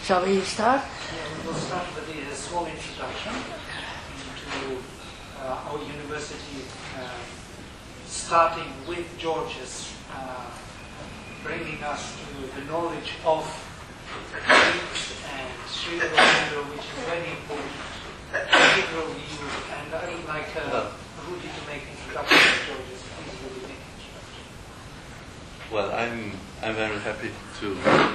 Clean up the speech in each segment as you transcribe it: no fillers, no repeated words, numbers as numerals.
Shall we start? We'll start with a small introduction to our university, starting with George's bringing us to the knowledge of Greeks and Sri Aurobindo, which is very important, integral view, and I would like Rudy to make introduction to George's. Please, Rudy, make introduction. Well, I'm very happy to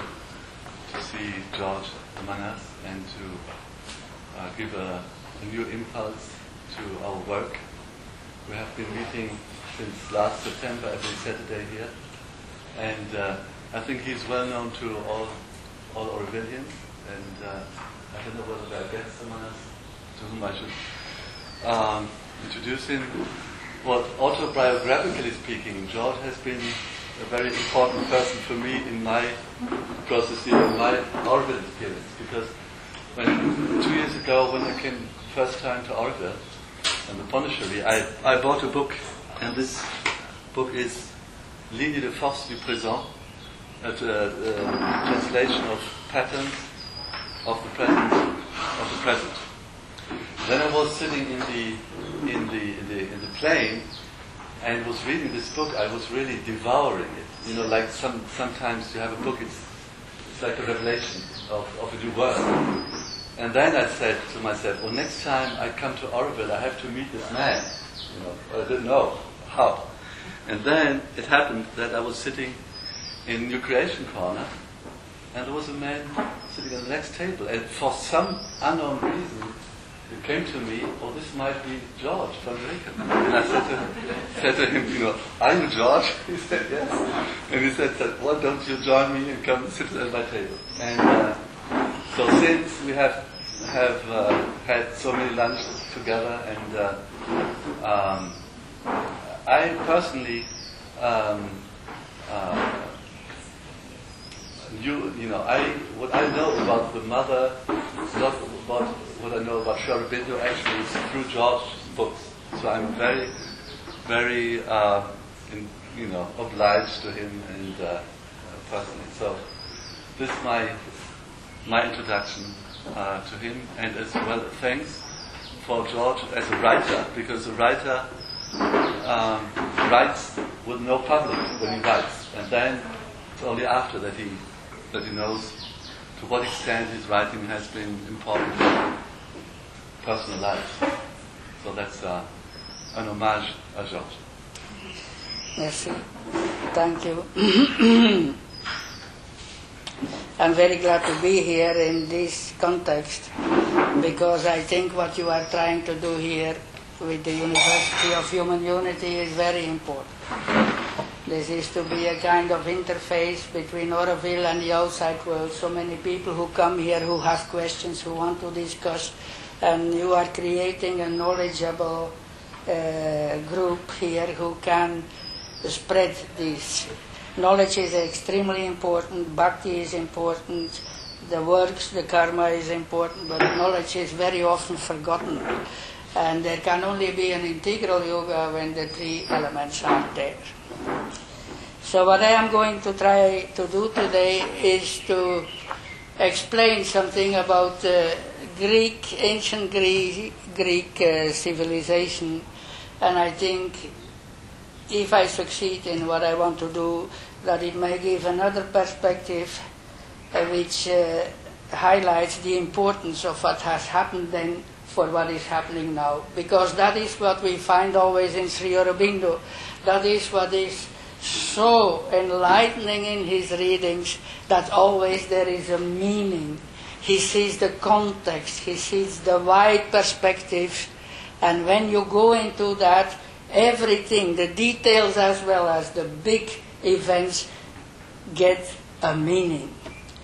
see George among us and to give a new impulse to our work. We have been meeting since last September every Saturday here, and I think he's well known to all Aurobillians, and I don't know whether there are guests among us to whom I should introduce him. Well, autobiographically speaking, George has been a very important person for me in my process here, in my Auroville experience, because 2 years ago, when I came first time to Auroville and the Pondicherry, I bought a book, and this book is Ligne de force du présent, a translation of patterns of the present. Then I was sitting in the plane and was reading this book. I was really devouring it. You know, like sometimes you have a book, it's like a revelation of a new world. And then I said to myself, well, next time I come to Auroville, I have to meet this man. You know, I didn't know how. And then it happened that I was sitting in New Creation Corner, and there was a man sitting on the next table, and for some unknown reason, it came to me, oh, this might be George van Rieken. And I said to him, you know, are you George? He said, yes. And he said, well, don't you join me and come sit at my table? And so since we have had so many lunches together, and I personally, what I know about the mother, not about what I know about Sri Aurobindo, actually is through George's books. So I'm very, very, obliged to him and personally. So this is my introduction to him, and as well thanks for George as a writer, because a writer writes with no public when he writes, and then it's only after that he knows to what extent his writing has been important in personal life. So that's an homage à Georges. Merci. Thank you. I'm very glad to be here in this context, because I think what you are trying to do here with the University of Human Unity is very important. This is to be a kind of interface between Auroville and the outside world. So many people who come here who have questions, who want to discuss, and you are creating a knowledgeable group here who can spread this. Knowledge is extremely important, bhakti is important, the works, the karma is important, but knowledge is very often forgotten. And there can only be an integral yoga when the three elements are there. So what I am going to try to do today is to explain something about ancient Greek civilization, and I think if I succeed in what I want to do, that it may give another perspective which highlights the importance of what has happened then for what is happening now. Because that is what we find always in Sri Aurobindo. That is what is so enlightening in his readings, that always there is a meaning. He sees the context, he sees the wide perspective, and when you go into that, everything, the details as well as the big events, get a meaning.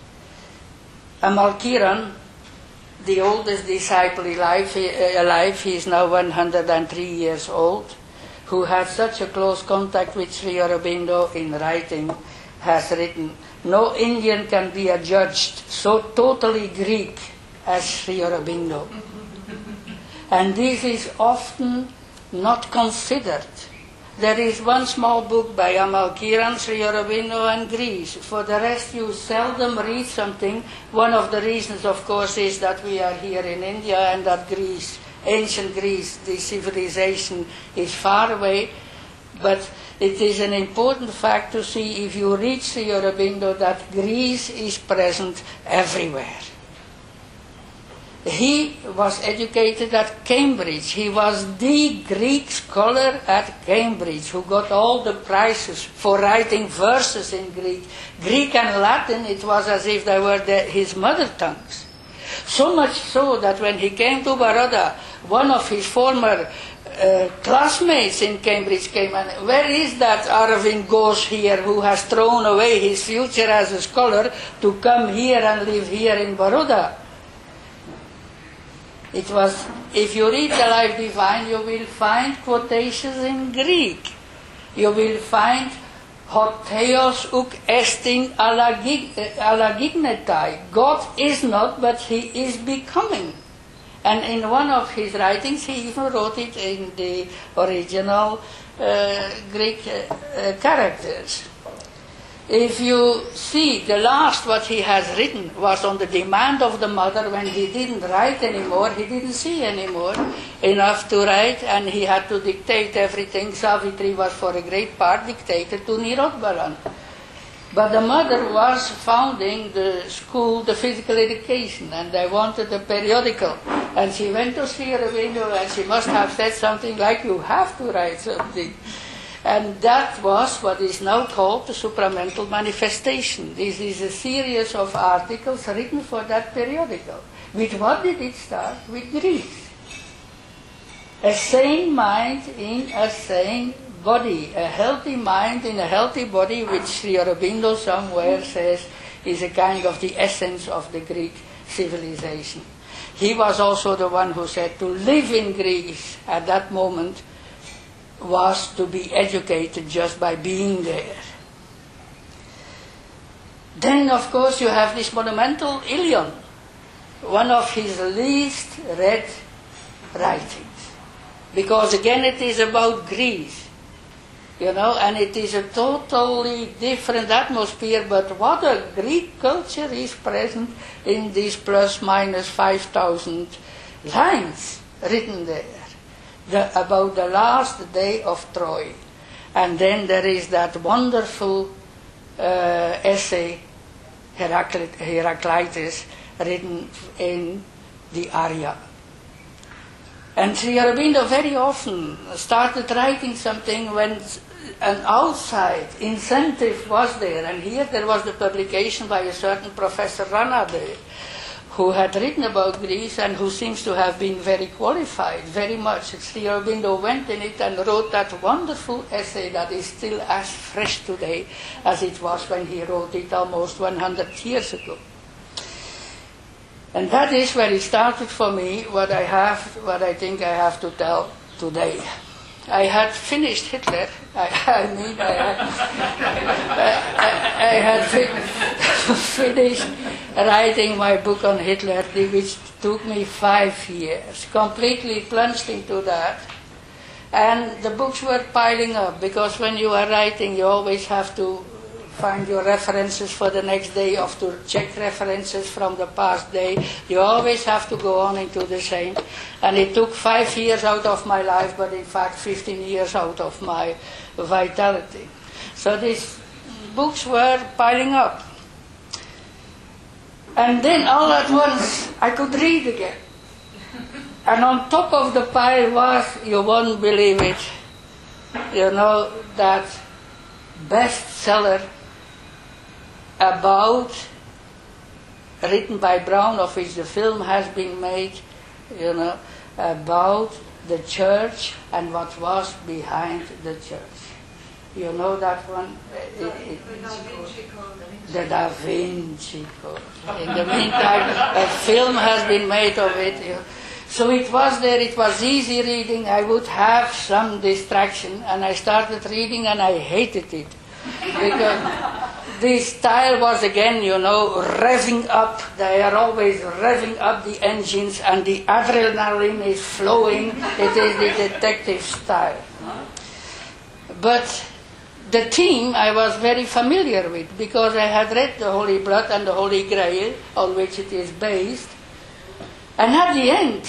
Amalkiran, the oldest disciple alive, he is now 103 years old, who had such a close contact with Sri Aurobindo in writing, has written, no Indian can be adjudged so totally Greek as Sri Aurobindo. And this is often not considered. There is one small book by Amal Kiran, Sri Aurobindo and Greece. For the rest you seldom read something. One of the reasons, of course, is that we are here in India and that Greece, ancient Greece, the civilization is far away. But it is an important fact to see, if you read Sri Aurobindo, that Greece is present everywhere. He was educated at Cambridge. He was the Greek scholar at Cambridge who got all the prizes for writing verses in Greek. Greek and Latin, it was as if they were his mother tongues. So much so that when he came to Baroda, one of his former classmates in Cambridge came and, where is that Arvind Ghosh here who has thrown away his future as a scholar to come here and live here in Baroda? It was, if you read the Life Divine, you will find quotations in Greek. You will find hot theos uk estin alagignetai. God is not, but he is becoming. And in one of his writings, he even wrote it in the original Greek characters. If you see, the last what he has written was on the demand of the mother when he didn't write anymore, he didn't see anymore enough to write, and he had to dictate everything. Savitri was for a great part dictated to Nirotbaran. But the mother was founding the school, the physical education, and they wanted a periodical. And she went to Sri Aurobindo and she must have said something like, you have to write something. And that was what is now called the supramental manifestation. This is a series of articles written for that periodical. With what did it start? With Greece. A sane mind in a sane body. A healthy mind in a healthy body, which Sri Aurobindo somewhere says is a kind of the essence of the Greek civilization. He was also the one who said to live in Greece at that moment was to be educated just by being there. Then, of course, you have this monumental Ilion, one of his least read writings. Because again, it is about Greece, and it is a totally different atmosphere, but what a Greek culture is present in these plus minus 5,000 lines written there. About the last day of Troy. And then there is that wonderful essay, Heraclitus, written in the Arya. And Sri Aurobindo very often started writing something when an outside incentive was there. And here there was the publication by a certain Professor Ranade, who had written about Greece and who seems to have been very qualified, very much. Sri Aurobindo went in it and wrote that wonderful essay that is still as fresh today as it was when he wrote it almost 100 years ago. And that is where it started for me, what I think I have to tell today. I had finished Hitler. I had finished writing my book on Hitler, which took me 5 years, completely plunged into that. And the books were piling up, because when you are writing, you always have to find your references for the next day, or to check references from the past day. You always have to go on into the same. And it took 5 years out of my life, but in fact 15 years out of my vitality. So these books were piling up. And then all at once I could read again. And on top of the pile was, you won't believe it, that bestseller about, written by Brown, of which the film has been made, about the church and what was behind the church. You know that one? The Da Vinci Code. In the meantime, a film has been made of it. So it was there, it was easy reading. I would have some distraction, and I started reading and I hated it. Because the style was again, revving up. They are always revving up the engines and the adrenaline is flowing. It is the detective style. But the theme I was very familiar with because I had read the Holy Blood and the Holy Grail on which it is based. And at the end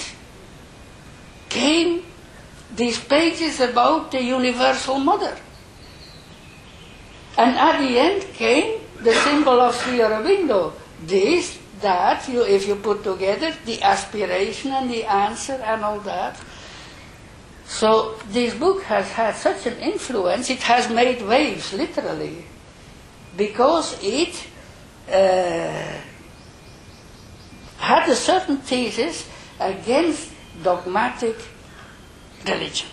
came these pages about the Universal Mother. And at the end came the symbol of Sri Aurobindo. This, that, if you put together the aspiration and the answer and all that. So this book has had such an influence, it has made waves, literally, because it had a certain thesis against dogmatic religion.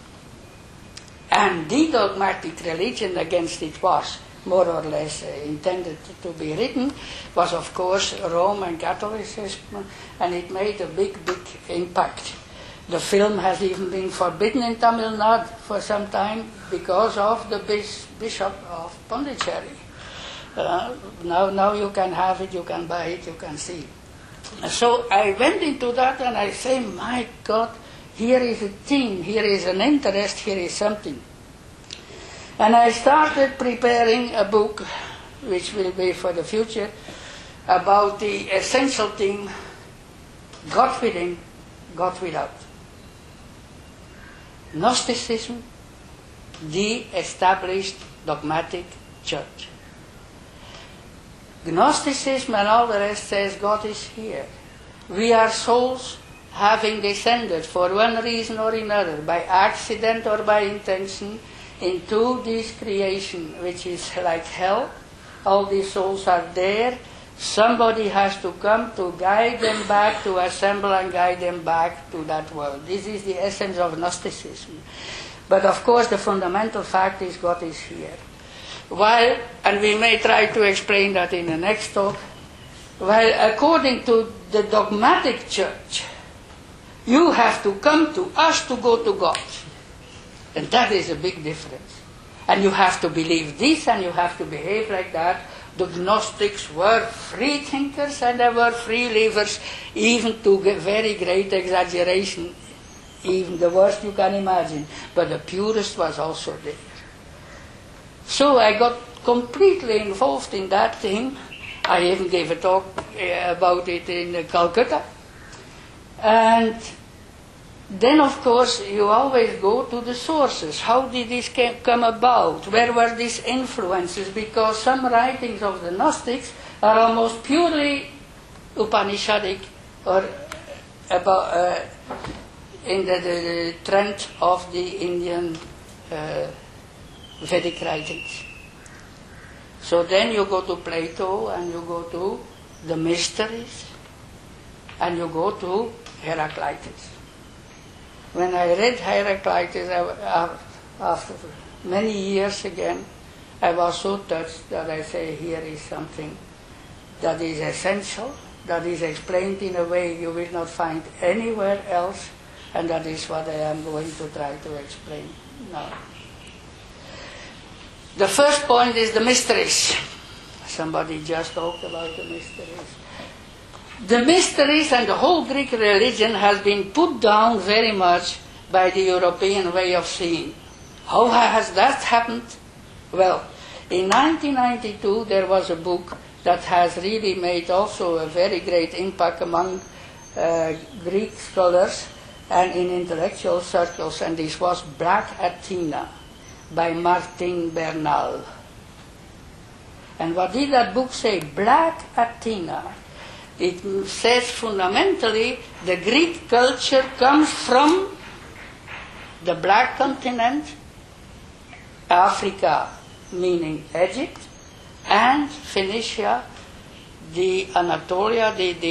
And the dogmatic religion against it was more or less intended to be written, was of course Rome and Catholicism, and it made a big impact. The film has even been forbidden in Tamil Nadu for some time because of the Bishop of Pondicherry. Now you can have it, you can buy it, you can see. So I went into that and I say, my God, here is a theme, here is an interest, here is something. And I started preparing a book, which will be for the future, about the essential theme, God within, God without. Gnosticism, the established dogmatic church. Gnosticism and all the rest says God is here. We are souls having descended for one reason or another, by accident or by intention, into this creation which is like hell. All these souls are there. Somebody has to come to guide them back, to assemble and guide them back to that world. This is the essence of Gnosticism. But of course the fundamental fact is God is here. While, and we may try to explain that in the next talk, while according to the dogmatic church, you have to come to us to go to God. And that is a big difference. And you have to believe this and you have to behave like that. The Gnostics were free thinkers and they were free livers, even to very great exaggeration, even the worst you can imagine. But the purest was also there. So I got completely involved in that thing. I even gave a talk about it in Calcutta. And then, of course, you always go to the sources. How did this come about? Where were these influences? Because some writings of the Gnostics are almost purely Upanishadic or about, in the trend of the Indian Vedic writings. So then you go to Plato and you go to the mysteries and you go to Heraclitus. When I read Heraclitus, after many years again, I was so touched that I say, here is something that is essential, that is explained in a way you will not find anywhere else, and that is what I am going to try to explain now. The first point is the mysteries. Somebody just talked about the mysteries. The mysteries and the whole Greek religion has been put down very much by the European way of seeing. How has that happened? Well, in 1992 there was a book that has really made also a very great impact among Greek scholars and in intellectual circles, and this was Black Athena by Martin Bernal. And what did that book say? Black Athena. It says fundamentally the Greek culture comes from the black continent, Africa meaning Egypt, and Phoenicia, the Anatolia,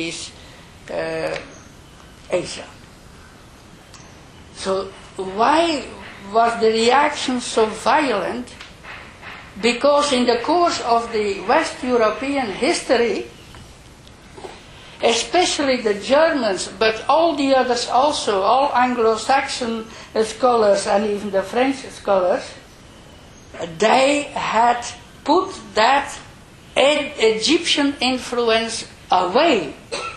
Asia. So why was the reaction so violent? Because in the course of the West European history, especially the Germans, but all the others also, all Anglo-Saxon scholars and even the French scholars, they had put that Egyptian influence away.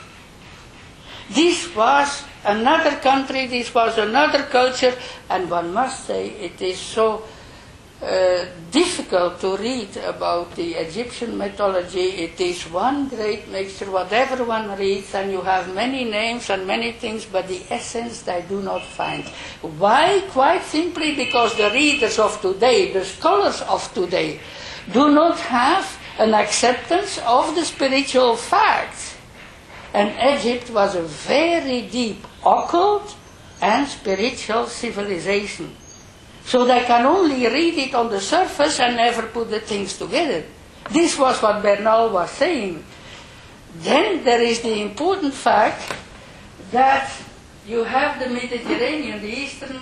This was another country, this was another culture, and one must say it is so difficult to read about the Egyptian mythology. It is one great mixture, whatever one reads, and you have many names and many things, but the essence they do not find. Why? Quite simply because the readers of today, the scholars of today, do not have an acceptance of the spiritual facts. And Egypt was a very deep occult and spiritual civilization. So they can only read it on the surface and never put the things together. This was what Bernal was saying. Then there is the important fact that you have the Mediterranean, the Eastern,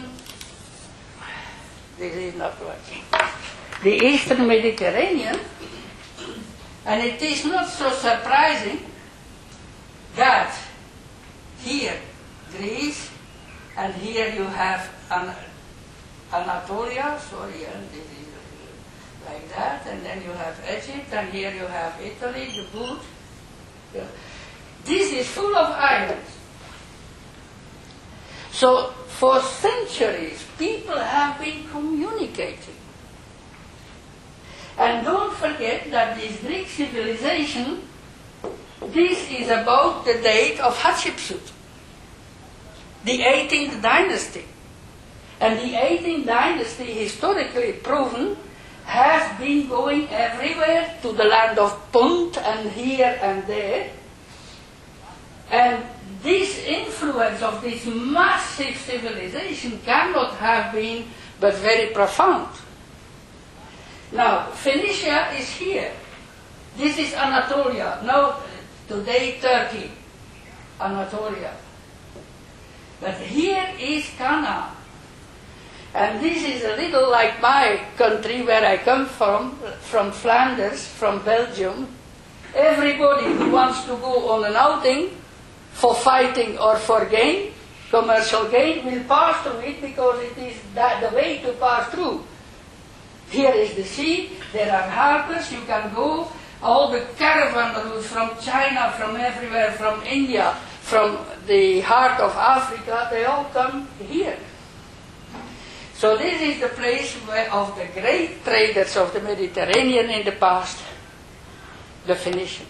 this is not working, the Eastern Mediterranean, and it is not so surprising that here Greece, and here you have Anatolia, and this is like that, and then you have Egypt, and here you have Italy, the Boot. This is full of islands. So for centuries, people have been communicating. And don't forget that this Greek civilization, this is about the date of Hatshepsut, the 18th dynasty. And the 18th dynasty, historically proven, has been going everywhere to the land of Punt and here and there. And this influence of this massive civilization cannot have been but very profound. Now, Phoenicia is here. This is Anatolia. Now, today Turkey, Anatolia. But here is Canaan. And this is a little like my country where I come from Flanders, from Belgium. Everybody who wants to go on an outing for fighting or for gain, commercial gain, will pass through it because it is the way to pass through. Here is the sea, there are harbors, you can go, all the caravan routes from China, from everywhere, from India, from the heart of Africa, they all come here. So this is the place of the great traders of the Mediterranean in the past, the Phoenicians.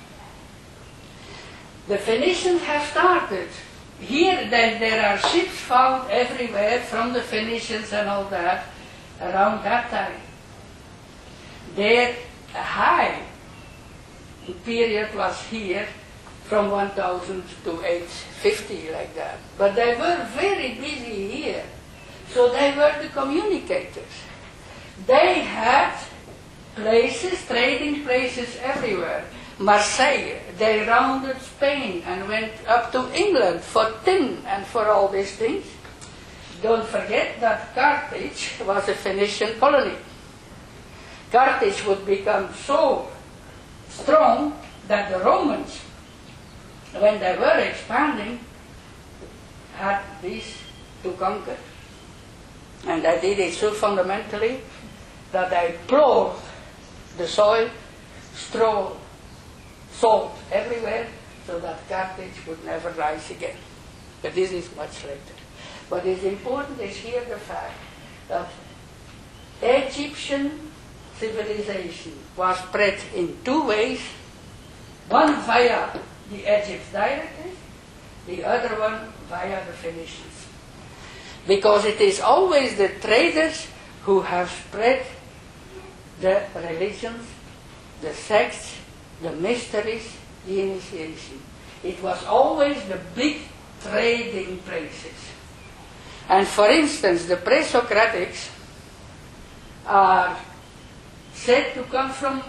The Phoenicians have started. Here then there are ships found everywhere from the Phoenicians and all that, around that time. Their high period was here from 1000 to 850, like that. But they were very busy here. So they were the communicators. They had places, trading places everywhere. Marseille, they rounded Spain and went up to England for tin and for all these things. Don't forget that Carthage was a Phoenician colony. Carthage would become so strong that the Romans, when they were expanding, had this to conquer. And they did it so fundamentally that they plowed the soil, straw, salt everywhere, so that Carthage would never rise again. But this is much later. What is important is here the fact that Egyptian civilization was spread in two ways, one via the Egypt directly, the other one via the Phoenicians. Because it is always the traders who have spread the religions, the sects, the mysteries, the initiation. It was always the big trading places. And for instance, the pre-Socratics are said to come from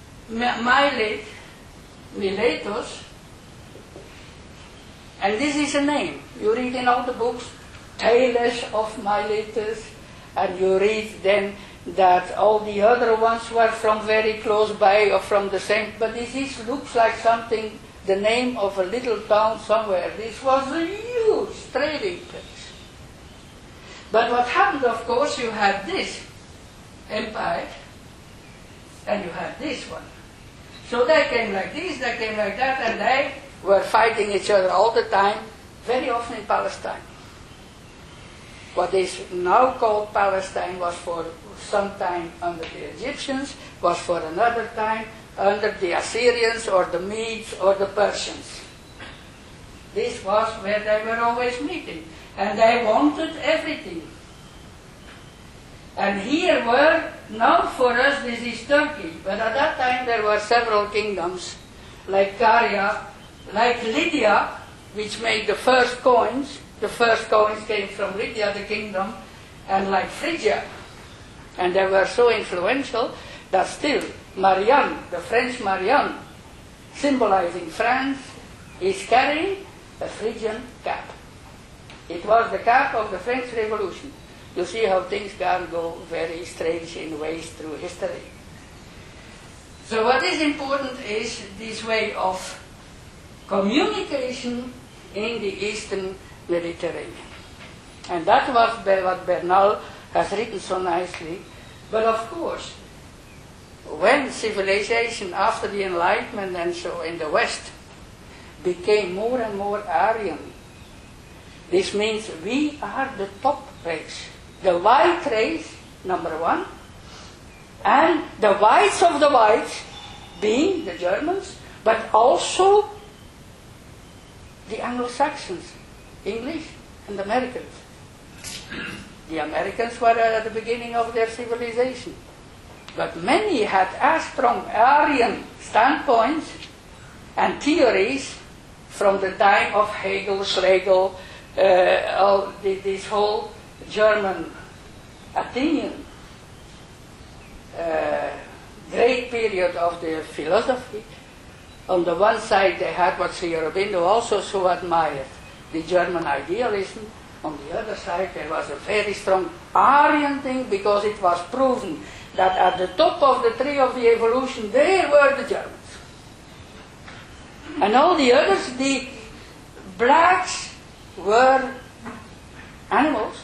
Miletus, and this is a name. You read in all the books, Thales of Miletus, and you read then that all the other ones were from very close by or from the same, but this looks like something, the name of a little town somewhere. This was a huge trading place. But what happened, of course, you had this empire, and you had this one. So they came like this, they came like that, and they were fighting each other all the time, very often in Palestine. What is now called Palestine was for sometime under the Egyptians, was for another time under the Assyrians or the Medes or the Persians. This was where they were always meeting. And they wanted everything. And here were, now for us this is Turkey, but at that time there were several kingdoms, like Caria, like Lydia, which made the first coins. The first coins came from Lydia, the kingdom, and like Phrygia. And they were so influential that still Marianne, the French Marianne, symbolizing France, is carrying a Phrygian cap. It was the cap of the French Revolution. You see how things can go very strange in ways through history. So what is important is this way of communication in the Eastern Mediterranean. And that was what Bernal has written so nicely. But of course, when civilization after the Enlightenment and so in the West became more and more Aryan, this means we are the top race. The white race, number one, and the whites of the whites being the Germans, but also the Anglo-Saxons, English and Americans. The Americans were at the beginning of their civilization, but many had as strong Aryan standpoints and theories from the time of Hegel, Schlegel, this whole German Athenian great period of the philosophy. On the one side they had what Sri Aurobindo also so admired, the German idealism. On the other side there was a very strong Aryan thing, because it was proven that at the top of the tree of the evolution there were the Germans. And all the others, the blacks, were animals,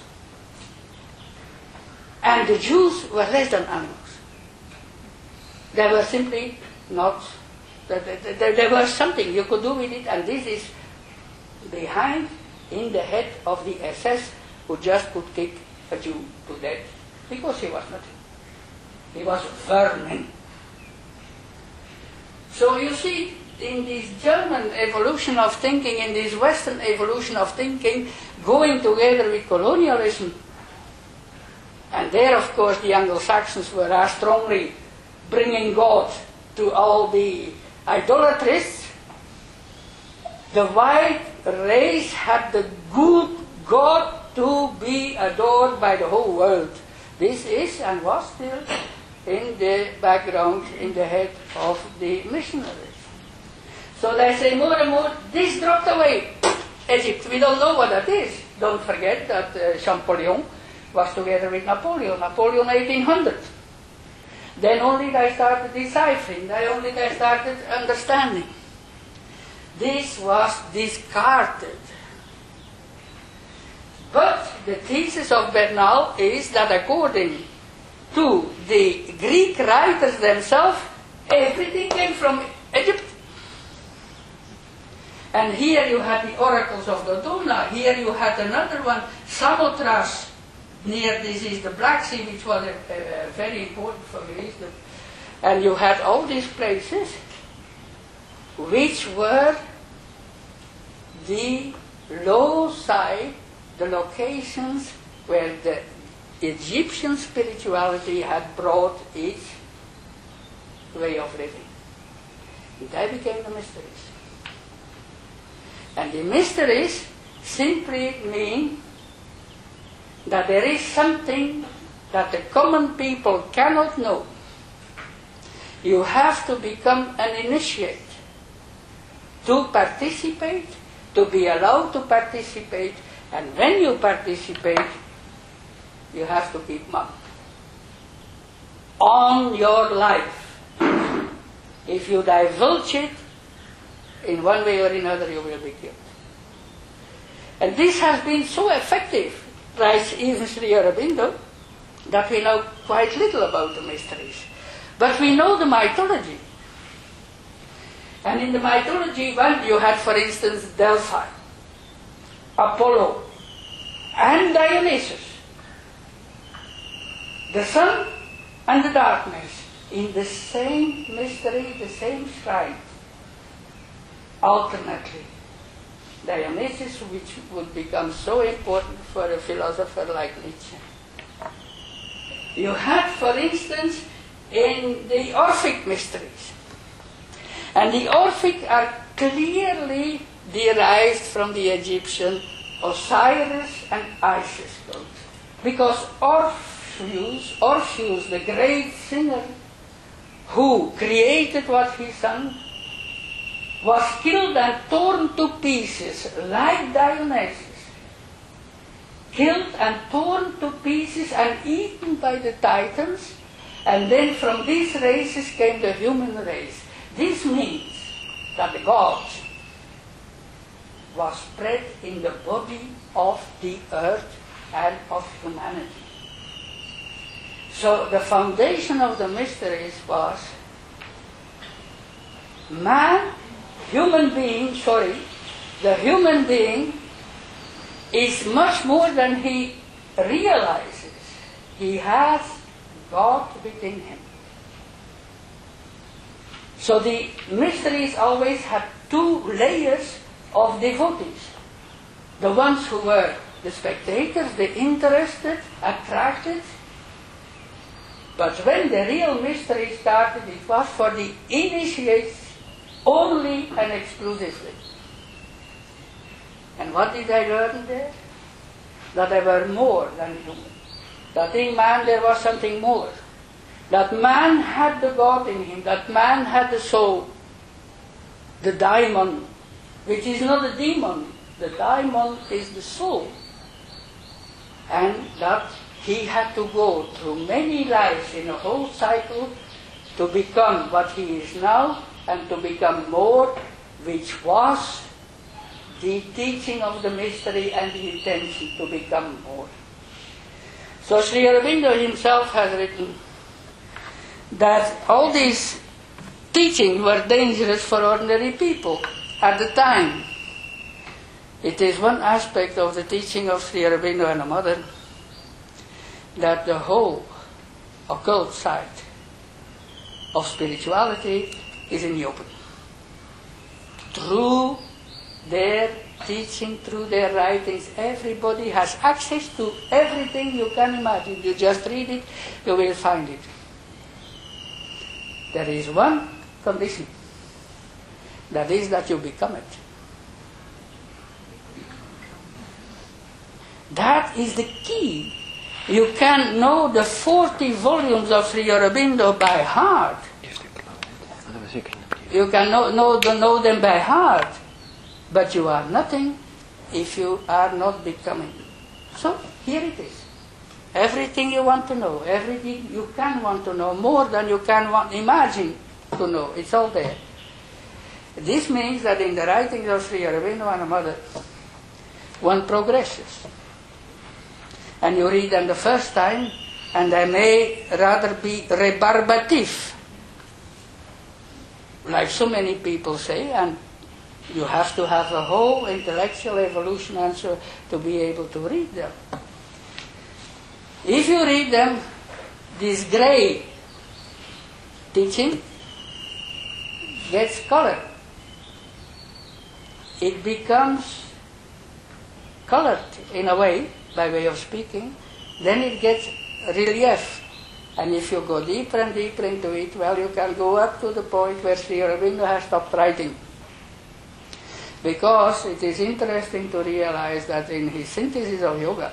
and the Jews were less than animals. They were simply not, there was something you could do with it, and this is behind in the head of the SS, who just could kick a Jew to death because he was nothing. He was vermin. So you see, in this German evolution of thinking, in this Western evolution of thinking, going together with colonialism, and there of course the Anglo-Saxons were as strongly bringing God to all the idolatrists, the white race had the good God to be adored by the whole world. This is and was still in the background, in the head of the missionaries. So they say more and more, this dropped away. Egypt, we don't know what that is. Don't forget that Champollion was together with Napoleon. Napoleon 1800. Then only they started deciphering, they started understanding. This was discarded. But the thesis of Bernal is that according to the Greek writers themselves, everything came from Egypt. And here you had the oracles of Dodona, here you had another one, Samothrace, near this is the Black Sea, which was very important for Greece. And you had all these places which were the loci, the locations where the Egyptian spirituality had brought its way of living. And they became the mysteries. And the mysteries simply mean that there is something that the common people cannot know. You have to become an initiate to participate, to be allowed to participate, and when you participate, you have to keep mum on your life. If you divulge it, in one way or another you will be killed. And this has been so effective, writes even Sri Aurobindo, that we know quite little about the mysteries. But we know the mythology. And in the mythology, well, you had, for instance, Delphi, Apollo, and Dionysus. the sun and the darkness in the same mystery, the same shrine, alternately. Dionysus, which would become so important for a philosopher like Nietzsche. You have, for instance, in the Orphic mysteries, and the Orphic are clearly derived from the Egyptian Osiris and Isis cult, because Orpheus, the great singer who created what he sang, was killed and torn to pieces like Dionysus, killed and torn to pieces and eaten by the Titans, and then from these races came the human race. This means that the God was spread in the body of the earth and of humanity. So the foundation of the mysteries was the human being is much more than he realizes. He has God within him. So the mysteries always have two layers of devotees. The ones who were the spectators, the interested, attracted. But when the real mystery started, it was for the initiates only and exclusively. And what did I learn there? That they were more than human. That in man there was something more. That man had the God in him. That man had the soul. The daimon, which is not a demon. The daimon is the soul. And that he had to go through many lives in a whole cycle to become what he is now, and to become more, which was the teaching of the mystery and the intention to become more. So Sri Aurobindo himself has written that all these teachings were dangerous for ordinary people at the time. It is one aspect of the teaching of Sri Aurobindo and the Mother that the whole occult side of spirituality is in the open. Through their teaching, through their writings, everybody has access to everything you can imagine. You just read it, you will find it. There is one condition. That is that you become it. That is the key. You can know the 40 volumes of Sri Aurobindo by heart. You can know them by heart. But you are nothing if you are not becoming. So, here it is. Everything you want to know, everything you can want to know, more than you can imagine to know, it's all there. This means that in the writings of Sri Aurobindo and the Mother, one progresses. And you read them the first time, and they may rather be rebarbative, like so many people say, and you have to have a whole intellectual evolution answer to be able to read them. If you read them, this grey teaching gets color. It becomes colored in a way, by way of speaking, then it gets relief. And if you go deeper and deeper into it, well, you can go up to the point where Sri Aurobindo has stopped writing. Because it is interesting to realize that in his synthesis of yoga,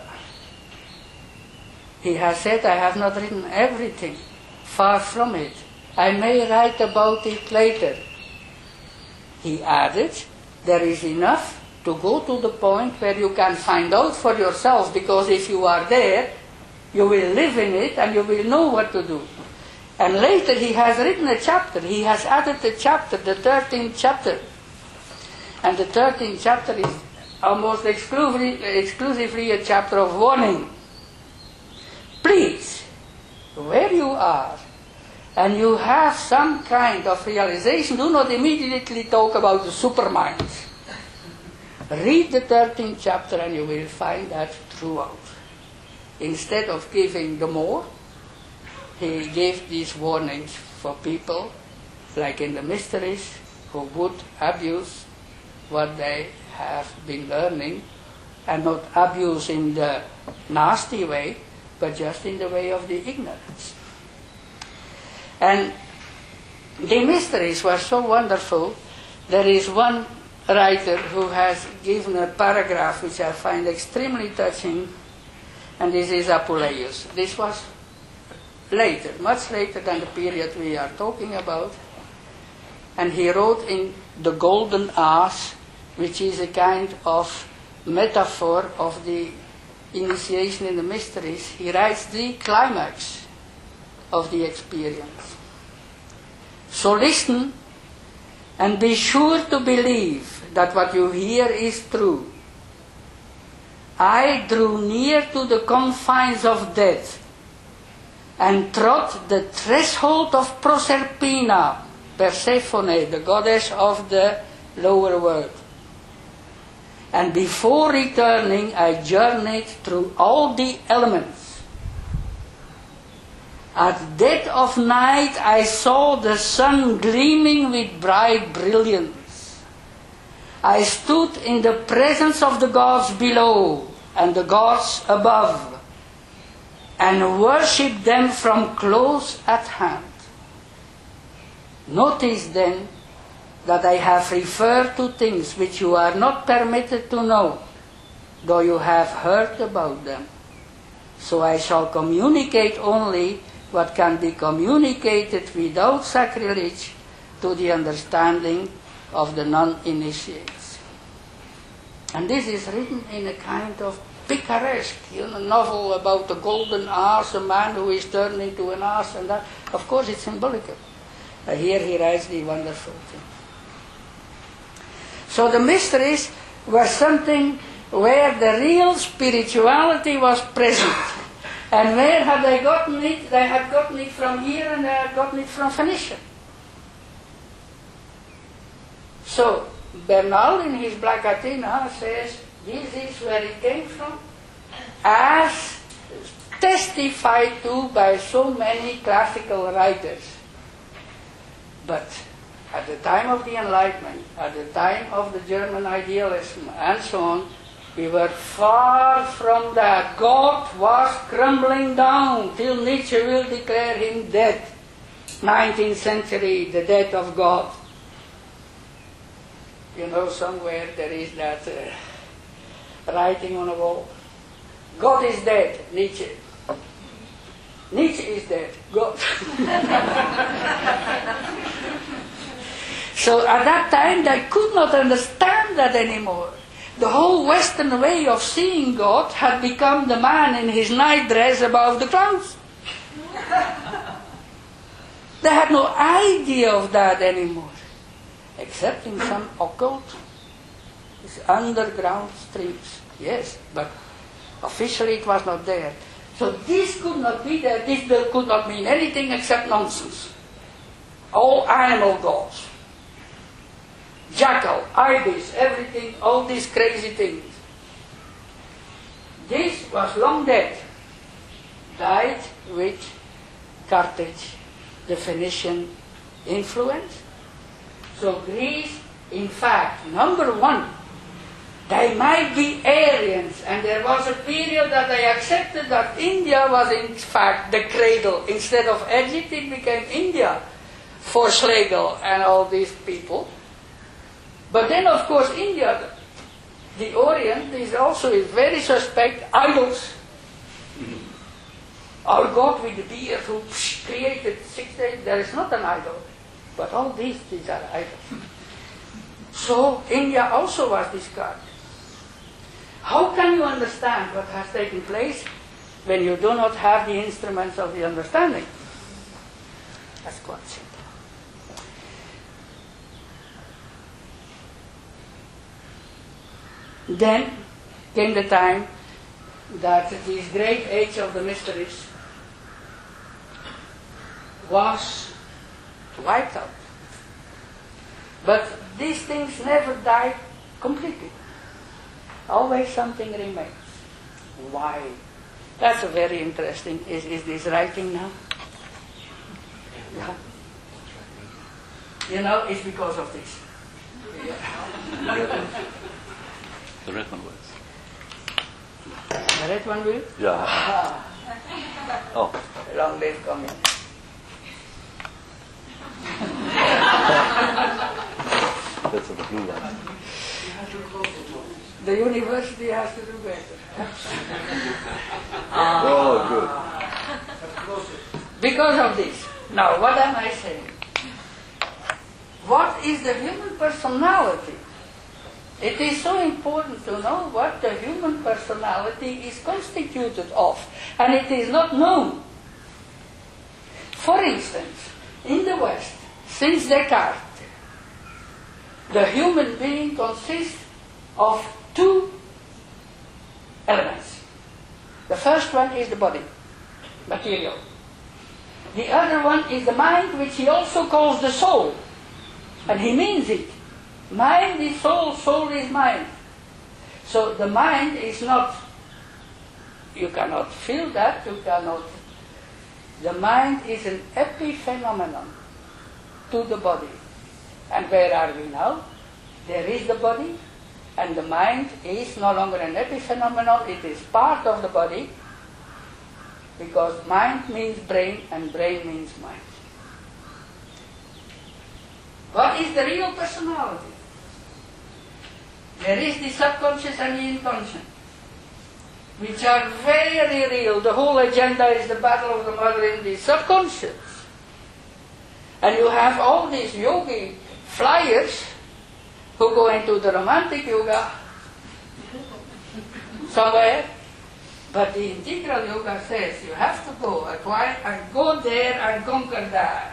he has said, I have not written everything, far from it. I may write about it later. He added, there is enough to go to the point where you can find out for yourself, because if you are there, you will live in it and you will know what to do. And later he has written a chapter, he has added a chapter, the 13th chapter. And the 13th chapter is almost exclusively a chapter of warning. Please, where you are, and you have some kind of realization, do not immediately talk about the supermind. Read the 13th chapter and you will find that throughout. Instead of giving the more, he gave these warnings for people, like in the mysteries, who would abuse what they have been learning, and not abuse in the nasty way, but just in the way of the ignorance. And the mysteries were so wonderful. There is one writer who has given a paragraph which I find extremely touching, and this is Apuleius. This was later, much later than the period we are talking about, and he wrote in The Golden Ass, which is a kind of metaphor of the initiation in the mysteries. He writes the climax of the experience. So listen and be sure to believe that what you hear is true. I drew near to the confines of death and trod the threshold of Proserpina, Persephone, the goddess of the lower world. And before returning, I journeyed through all the elements. At dead of night, I saw the sun gleaming with bright brilliance. I stood in the presence of the gods below and the gods above, and worshipped them from close at hand. Notice then that I have referred to things which you are not permitted to know, though you have heard about them. So I shall communicate only what can be communicated without sacrilege to the understanding of the non-initiates. And this is written in a kind of picaresque, novel about the golden ass, a man who is turned into an ass, and that. Of course, it's symbolical. Here he writes the wonderful thing. So the mysteries were something where the real spirituality was present. And where had they gotten it? They had gotten it from here, and they had gotten it from Phoenicia. So Bernal in his Black Athena says this is where it came from, as testified to by so many classical writers. But at the time of the Enlightenment, at the time of the German idealism and so on, we were far from that. God was crumbling down till Nietzsche will declare him dead. 19th century, the death of God. You know, somewhere there is that writing on a wall. God is dead, Nietzsche. Nietzsche is dead, God. So at that time they could not understand that anymore. The whole Western way of seeing God had become the man in his nightdress above the clouds. They had no idea of that anymore, except in some occult, underground streams. Yes, but officially it was not there. So this could not be there. This could not mean anything except nonsense. All animal gods. Jackal, ibis, everything, all these crazy things. This was long dead. Died with Carthage, the Phoenician influence. So Greece, in fact, number one, they might be Aryans, and there was a period that they accepted that India was in fact the cradle. Instead of Egypt, it became India for Schlegel and all these people. But then, of course, India, the Orient, is also very suspect. Idols. Our God with the beard who created 6 days, there is not an idol. But all these are idols. So India also was discarded. How can you understand what has taken place when you do not have the instruments of the understanding? That's quite simple. Then came the time that this great age of the mysteries was wiped out. But these things never die completely. Always something remains. Why? That's a very interesting. Is this writing now? Yeah. You know, it's because of this. The red one works. The red one will? Yeah. Ah, Oh. long days coming. That's the blue one. The university has to do better. Oh, good. Because of this. Now, what am I saying? What is the human personality? It is so important to know what the human personality is constituted of. And it is not known. For instance, in the West, since Descartes, the human being consists of two elements. The first one is the body, material. The other one is the mind, which he also calls the soul. And he means it. Mind is soul, soul is mind. So the mind is not, you cannot feel that, you cannot. The mind is an epiphenomenon to the body. And where are we now? There is the body, and the mind is no longer an epiphenomenon, it is part of the body, because mind means brain, and brain means mind. What is the real personality? There is the subconscious and the inconscient, which are very real. The whole agenda is the battle of the mother in the subconscious. And you have all these yogi flyers who go into the romantic yoga somewhere, but the integral yoga says you have to go and go there and conquer that.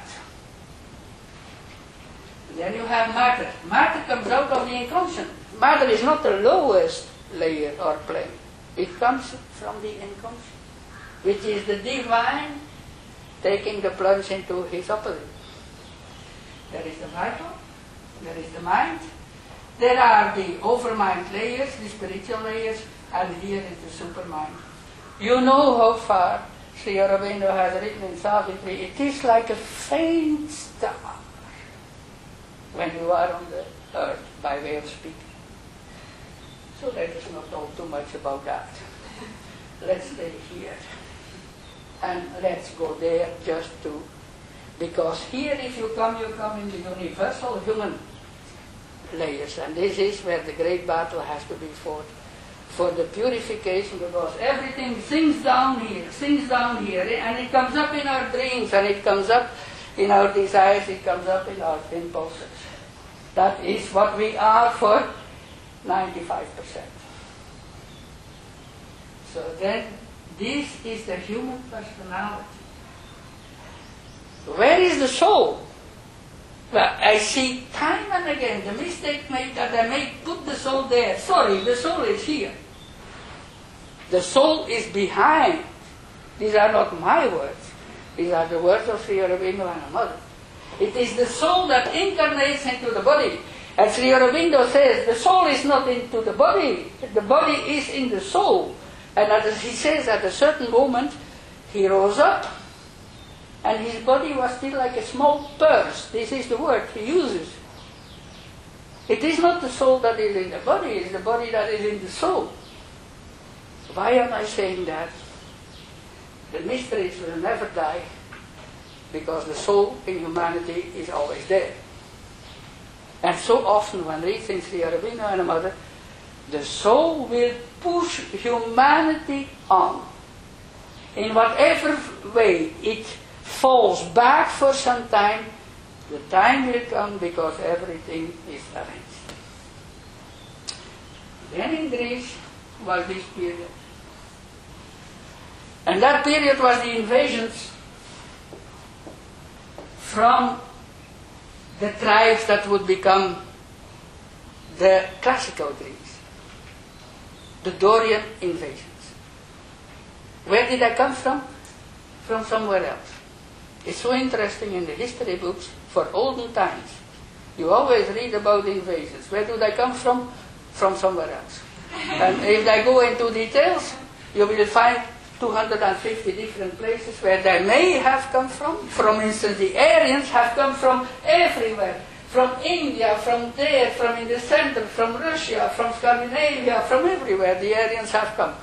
Then you have matter. Matter comes out of the inconscient. Matter is not the lowest layer or plane. It comes from the inconscient, which is the divine taking the plunge into his opposite. There is the vital, there is the mind, there are the overmind layers, the spiritual layers, and here is the supermind. You know how far Sri Aurobindo has written in Savitri, it is like a faint star when you are on the earth, by way of speaking. So let us not talk too much about that. Let's stay here. And let's go there just to, because here if you come in the universal human layers. And this is where the great battle has to be fought for the purification, because everything sinks down here, and it comes up in our dreams, and it comes up in our desires, it comes up in our impulses. That is what we are for 95%. So then, this is the human personality. Where is the soul? Well, I see time and again the mistake made that I may put the soul there. Sorry, the soul is here. The soul is behind. These are not my words. These are the words of Sri Aurobindo and her mother. It is the soul that incarnates into the body. And Sri Aurobindo says the soul is not into the body is in the soul. And as he says, at a certain moment, he rose up, and his body was still like a small purse. This is the word he uses. It is not the soul that is in the body, it is the body that is in the soul. Why am I saying that? The mysteries will never die, because the soul in humanity is always there. And so often when reading Sri Aurobindo and her mother, the soul will push humanity on. In whatever way it falls back for some time, the time will come because everything is arranged. Then in Greece was this period. And that period was the invasions from the tribes that would become the classical Greeks. The Dorian invasions. Where did I come from? From somewhere else. It's so interesting in the history books for olden times. You always read about invasions. Where do they come from? From somewhere else. And if I go into details, you will find 250 different places where they may have come from. For instance, the Aryans have come from everywhere. From India, from there, from in the center, from Russia, from Scandinavia, from everywhere the Aryans have come.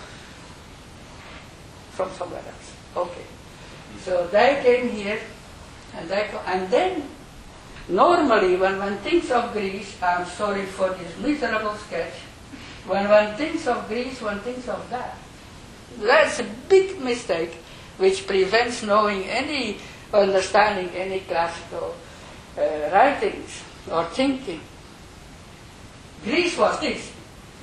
From somewhere else. Okay. So they came here, and then normally when one thinks of Greece, I'm sorry for this miserable sketch, when one thinks of Greece, one thinks of that. That's a big mistake which prevents understanding any classical writings or thinking. Greece was this.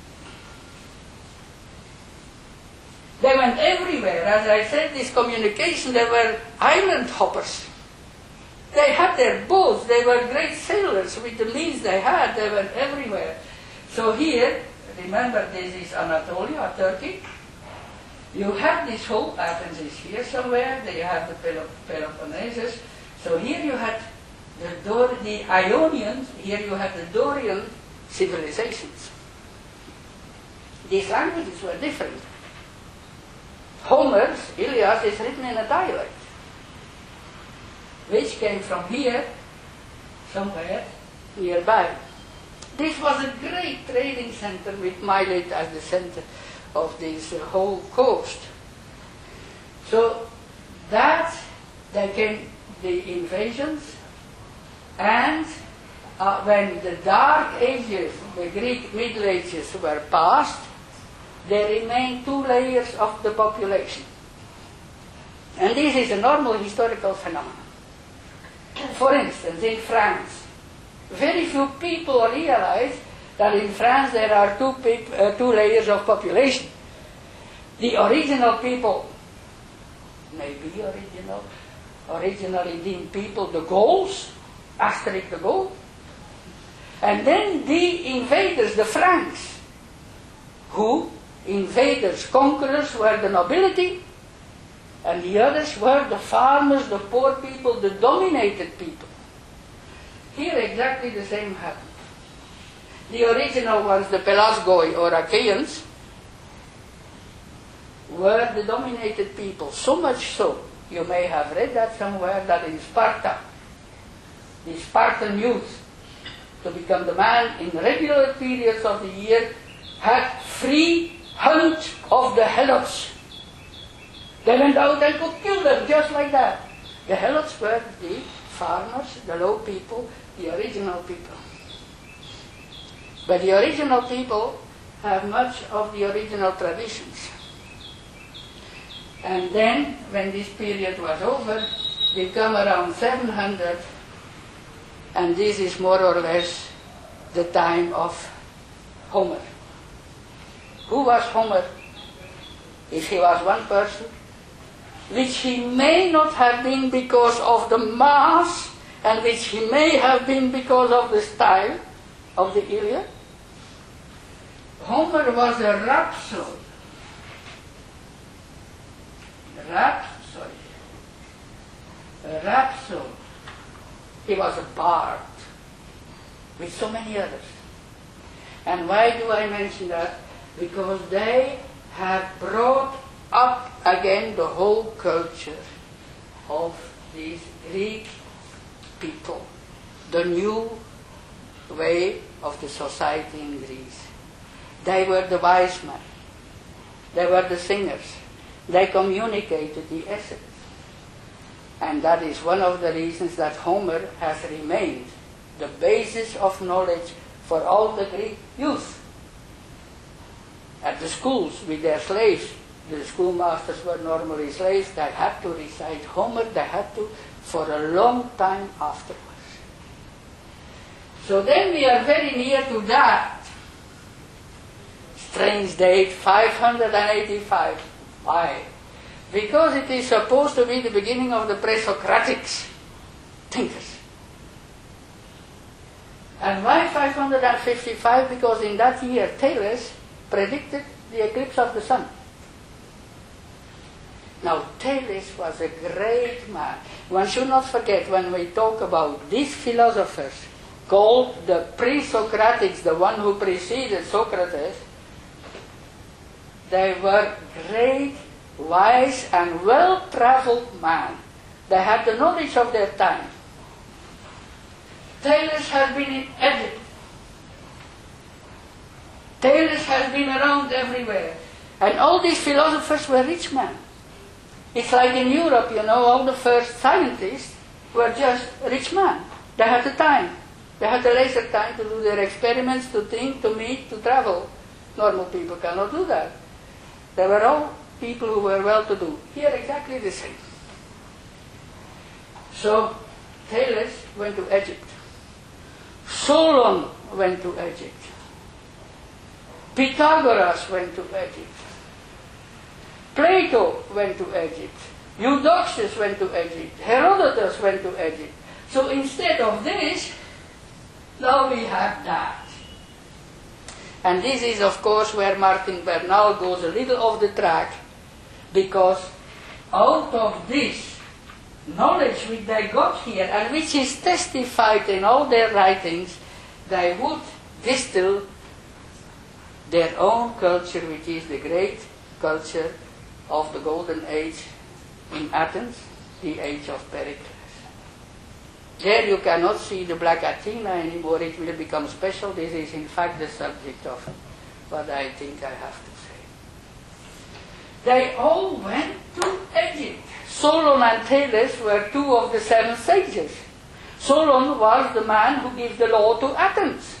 They went everywhere. As I said, this communication, they were island hoppers. They had their boats, they were great sailors with the means they had, they went everywhere. So here, remember this is Anatolia, Turkey. You have this whole, Athens is here somewhere, they have the Peloponnesus. So here you had the Ionians, here you have the Dorian civilizations. These languages were different. Homer's Iliad is written in a dialect, which came from here, somewhere nearby. This was a great trading center with Milet as the center of this whole coast. So that there came the invasions, and when the Dark Ages, the Greek Middle Ages were past, there remained two layers of the population. And this is a normal historical phenomenon. For instance, in France, very few people realize that in France there are two layers of population. The original people, maybe originally deemed people, the Gauls, Asterix the Gaul, and then the invaders, the Franks, who invaders, conquerors were the nobility, and the others were the farmers, the poor people, the dominated people. Here exactly the same happened. The original ones, the Pelasgoi or Achaeans, were the dominated people. So much so, you may have read that somewhere, that in Sparta, the Spartan youth, to become the man in regular periods of the year, had free hunt of the helots. They went out and could kill them just like that. The helots were the farmers, the low people, the original people. But the original people have much of the original traditions. And then, when this period was over, we come around 700, and this is more or less the time of Homer. Who was Homer? If he was one person, which he may not have been because of the mass, and which he may have been because of the style of the Iliad. Homer was a rhapsode. A rhapsode. He was a bard, with so many others. And why do I mention that? Because they have brought up again the whole culture of these Greek people, the new way of the society in Greece. They were the wise men, they were the singers, they communicated the essence. And that is one of the reasons that Homer has remained the basis of knowledge for all the Greek youth. At the schools with their slaves, the schoolmasters were normally slaves, they had to recite Homer, they had to for a long time afterwards. So then we are very near to that strange date, 585. Why? Because it is supposed to be the beginning of the pre-Socratics thinkers. And why 555? Because in that year Thales predicted the eclipse of the sun. Now Thales was a great man. One should not forget, when we talk about these philosophers called the pre-Socratics, the one who preceded Socrates, they were great wise and well-traveled man. They had the knowledge of their time. Thales has been in Egypt. Thales has been around everywhere. And all these philosophers were rich men. It's like in Europe, all the first scientists were just rich men. They had the time. They had the leisure time to do their experiments, to think, to meet, to travel. Normal people cannot do that. They were all people who were well-to-do. Here exactly the same. So Thales went to Egypt. Solon went to Egypt. Pythagoras went to Egypt. Plato went to Egypt. Eudoxus went to Egypt. Herodotus went to Egypt. So instead of this, now we have that. And this is, of course, where Martin Bernal goes a little off the track, because out of this knowledge which they got here, and which is testified in all their writings, they would distill their own culture, which is the great culture of the Golden Age in Athens, the age of Pericles. There you cannot see the Black Athena anymore, it will become special. This is in fact the subject of what I think I have to say. They all went to Egypt. Solon and Thales were two of the 7 sages. Solon was the man who gave the law to Athens.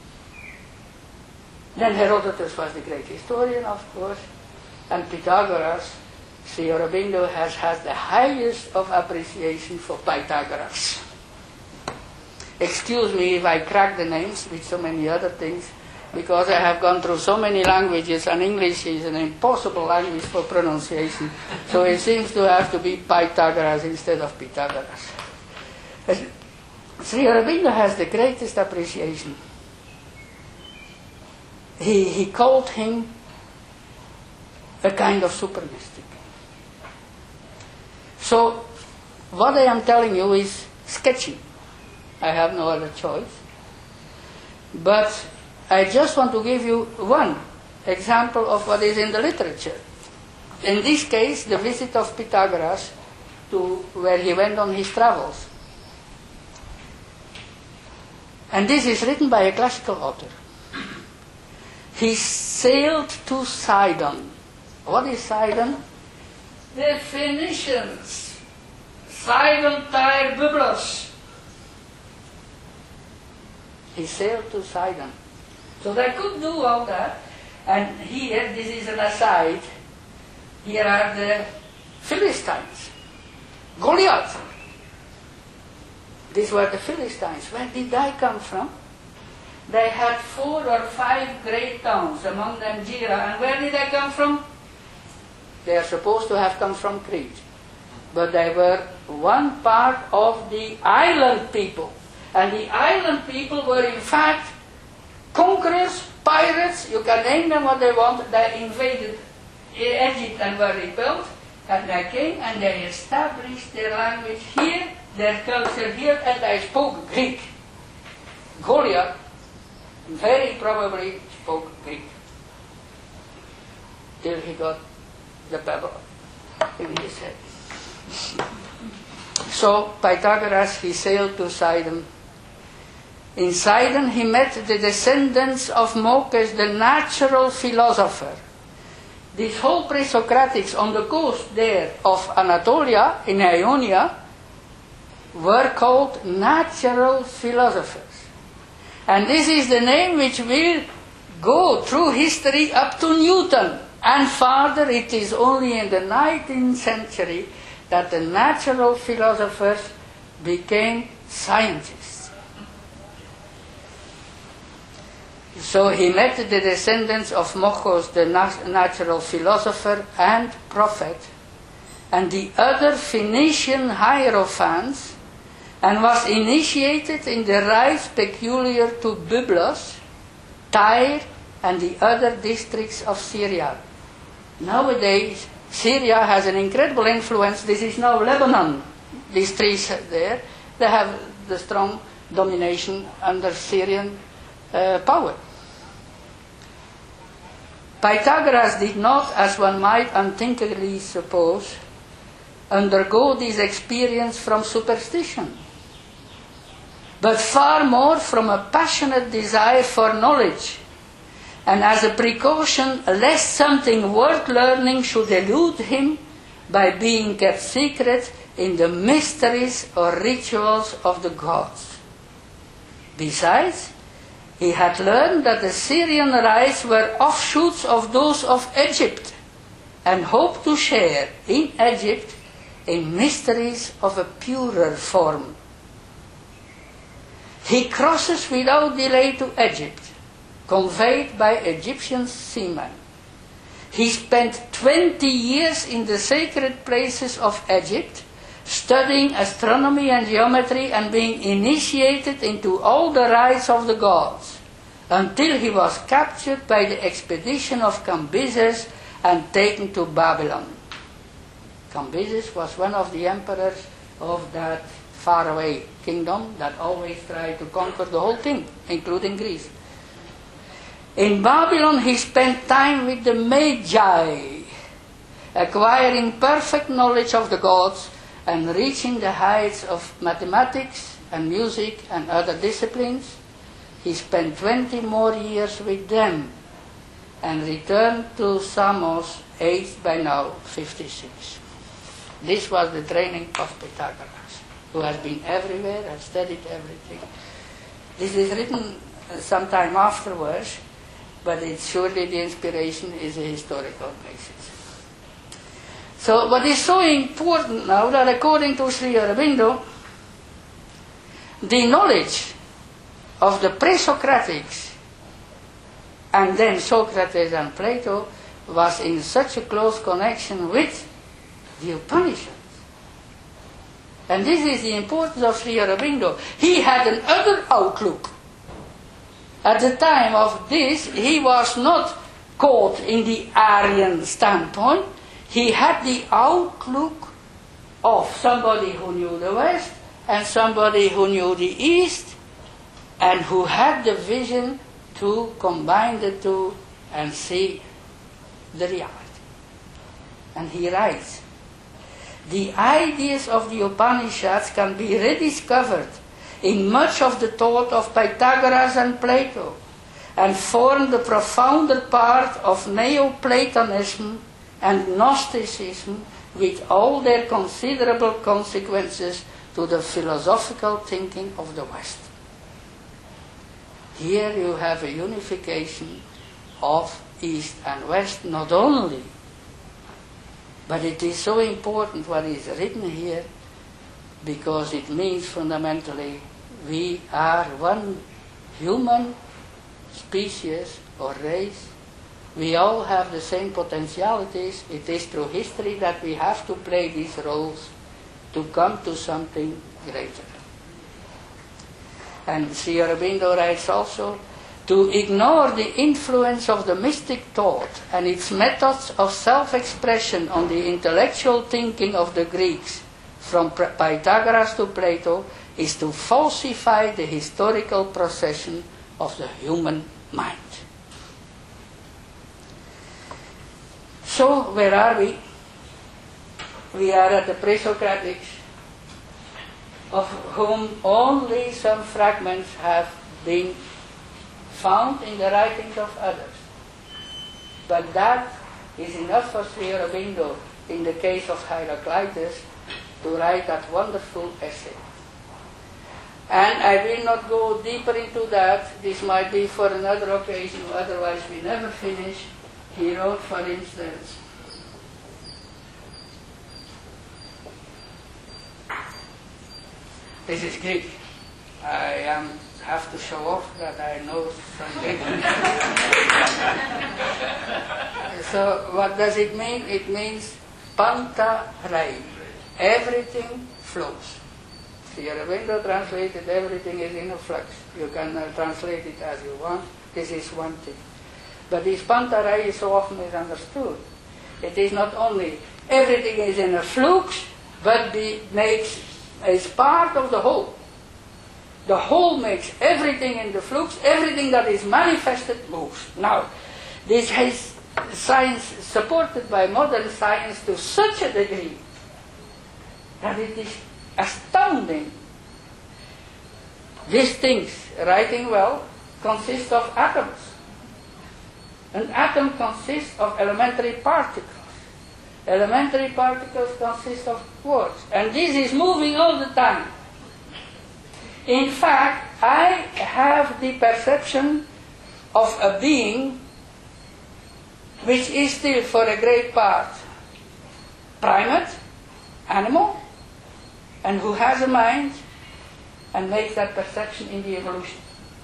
Then Herodotus was the great historian, of course, and Pythagoras, Sri Aurobindo has the highest of appreciation for Pythagoras. Excuse me if I crack the names with so many other things, because I have gone through so many languages, and English is an impossible language for pronunciation, so it seems to have to be Pythagoras instead of Pythagoras. Sri Aurobindo has the greatest appreciation. He called him a kind of super mystic. So, what I am telling you is sketchy. I have no other choice. But I just want to give you one example of what is in the literature. In this case, the visit of Pythagoras to where he went on his travels. And this is written by a classical author. He sailed to Sidon. What is Sidon? The Phoenicians. Sidon, Tyre, Byblos. He sailed to Sidon. So they could do all that. And here, this is an aside, here are the Philistines. Goliath. These were the Philistines. Where did they come from? They had 4 or 5 great towns, among them Gira. And where did they come from? They are supposed to have come from Crete. But they were one part of the island people. And the island people were in fact conquerors, pirates, you can name them what they want. They invaded Egypt and were repelled. And they came and they established their language here, their culture here, and they spoke Greek. Goliath very probably spoke Greek. Till he got the Babylon in his head. So Pythagoras, he sailed to Sidon. In Sidon he met the descendants of Moches, the natural philosopher. These whole pre-Socratics on the coast there of Anatolia, in Ionia, were called natural philosophers. And this is the name which will go through history up to Newton. And farther, it is only in the 19th century that the natural philosophers became scientists. So he met the descendants of Mochos, the natural philosopher and prophet, and the other Phoenician hierophants, and was initiated in the rites peculiar to Byblos, Tyre, and the other districts of Syria. Nowadays, Syria has an incredible influence. This is now Lebanon. These three there, they have the strong domination under Syrian power. Pythagoras did not, as one might unthinkingly suppose, undergo this experience from superstition, but far more from a passionate desire for knowledge, and as a precaution lest something worth learning should elude him by being kept secret in the mysteries or rituals of the gods. Besides, he had learned that the Syrian rites were offshoots of those of Egypt, and hoped to share in Egypt in mysteries of a purer form. He crosses without delay to Egypt, conveyed by Egyptian seamen. He spent 20 years in the sacred places of Egypt, studying astronomy and geometry and being initiated into all the rites of the gods, until he was captured by the expedition of Cambyses and taken to Babylon. Cambyses was one of the emperors of that faraway kingdom that always tried to conquer the whole thing, including Greece. In Babylon he spent time with the Magi, acquiring perfect knowledge of the gods and reaching the heights of mathematics and music and other disciplines. He spent 20 more years with them and returned to Samos, aged by now 56. This was the training of Pythagoras, who has been everywhere and studied everything. This is written sometime afterwards, but it's surely the inspiration is a historical basis. So what is so important now, that according to Sri Aurobindo, the knowledge of the pre-Socratics and then Socrates and Plato was in such a close connection with the Upanishads. And this is the importance of Sri Aurobindo. He had an other outlook. At the time of this, he was not caught in the Aryan standpoint. He had the outlook of somebody who knew the West and somebody who knew the East, and who had the vision to combine the two and see the reality. And he writes, "The ideas of the Upanishads can be rediscovered in much of the thought of Pythagoras and Plato, and form the profounder part of Neoplatonism and Gnosticism, with all their considerable consequences to the philosophical thinking of the West." Here you have a unification of East and West, not only, but it is so important what is written here, because it means fundamentally we are one human species or race. We all have the same potentialities. It is through history that we have to play these roles to come to something greater. And Sri Aurobindo writes also, "To ignore the influence of the mystic thought and its methods of self-expression on the intellectual thinking of the Greeks, from Pythagoras to Plato, is to falsify the historical procession of the human mind." So, where are we? We are at the pre-Socratics, of whom only some fragments have been found in the writings of others. But that is enough for Sri Aurobindo, in the case of Heraclitus, to write that wonderful essay. And I will not go deeper into that. This might be for another occasion, otherwise we never finish. He wrote, for instance, this is Greek. I have to show off that I know some Greek. So what does it mean? It means panta rai. Everything flows. Sri Aurobindo translated everything is in a flux. You can translate it as you want. This is one thing. But this panta rai is so often misunderstood. It is not only everything is in a flux, but is part of the whole. The whole makes everything in the flux, everything that is manifested moves. Now, this has science supported by modern science to such a degree that it is astounding. These things, writing well, consist of atoms. An atom consists of elementary particles. Elementary particles consist of quarks. And this is moving all the time. In fact, I have the perception of a being which is still for a great part primate, animal, and who has a mind and makes that perception in the evolution.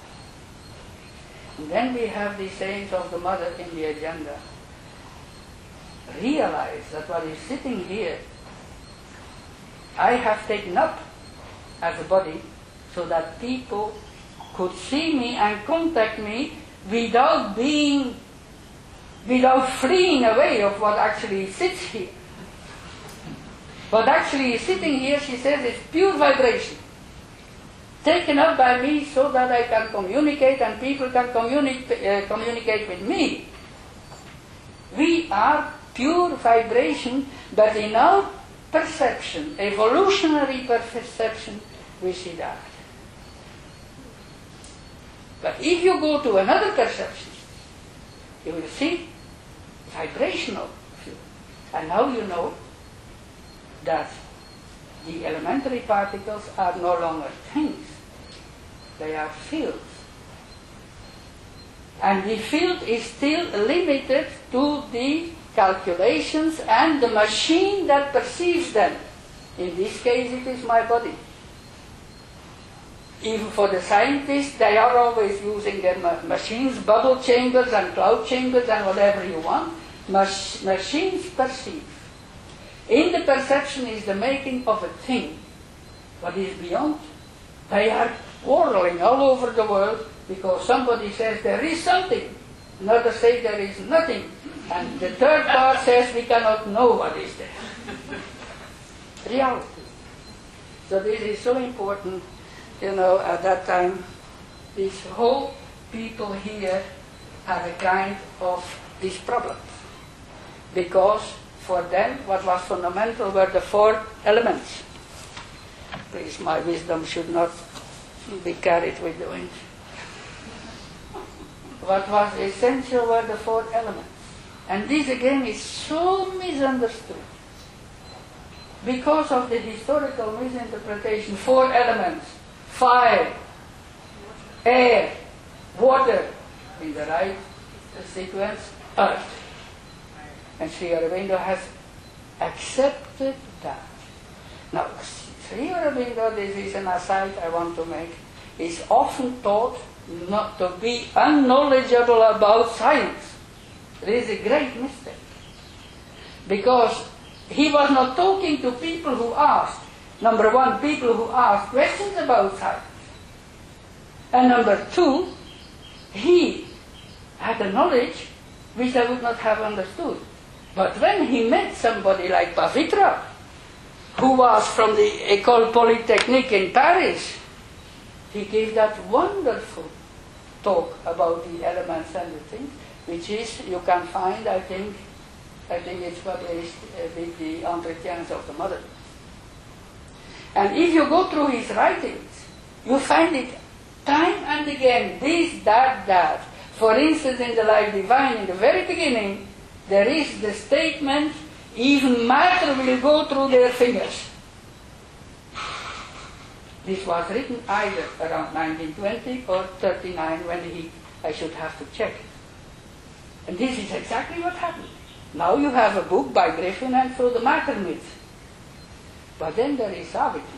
And then we have the sayings of the Mother in the agenda. Realize that what is sitting here, I have taken up as a body so that people could see me and contact me without fleeing away of what actually sits here. What actually is sitting here, she says, is pure vibration. Taken up by me so that I can communicate and people can communicate with me. We are pure vibration, but in our perception, evolutionary perception, we see that. But if you go to another perception, you will see vibrational field. And now you know that the elementary particles are no longer things. They are fields. And the field is still limited to the calculations and the machine that perceives them. In this case, it is my body. Even for the scientists, they are always using their machines, bubble chambers and cloud chambers and whatever you want. Machines perceive. In the perception is the making of a thing. What is beyond? They are quarreling all over the world because somebody says there is something. Another says there is nothing. And the third part says we cannot know what is there. Reality. So this is so important. You know, at that time, these whole people here had a kind of these problems. Because for them, what was fundamental were the four elements. Please, my wisdom should not be carried with the wind. What was essential were the four elements. And this again is so misunderstood. Because of the historical misinterpretation, four elements. Fire, air, water, in the right sequence, earth. And Sri Aurobindo has accepted that. Now, Sri Aurobindo, this is an aside I want to make, is often taught not to be unknowledgeable about science. It is a great mistake. Because he was not talking to people who asked. Number one, people who asked questions about science. And number two, he had a knowledge which I would not have understood. But when he met somebody like Pavitra, who was from the École Polytechnique in Paris, he gave that wonderful talk about the elements and the things, which is, you can find, I think it's published with the Entretiens of the Mother. And if you go through his writings, you find it time and again, this, that. For instance, in the Life Divine, in the very beginning, there is the statement, even matter will go through their fingers. This was written either around 1920 or 39 when I should have to check it. And this is exactly what happened. Now you have a book by Griffin and through the matter myth. But then there is Savitri.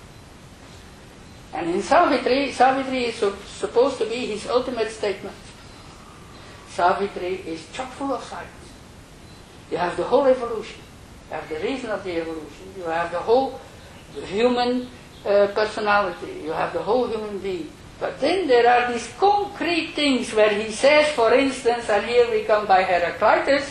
And in Savitri is supposed to be his ultimate statement. Savitri is chock full of science. You have the whole evolution. You have the reason of the evolution. You have the whole human personality. You have the whole human being. But then there are these concrete things where he says, for instance, and here we come by Heraclitus,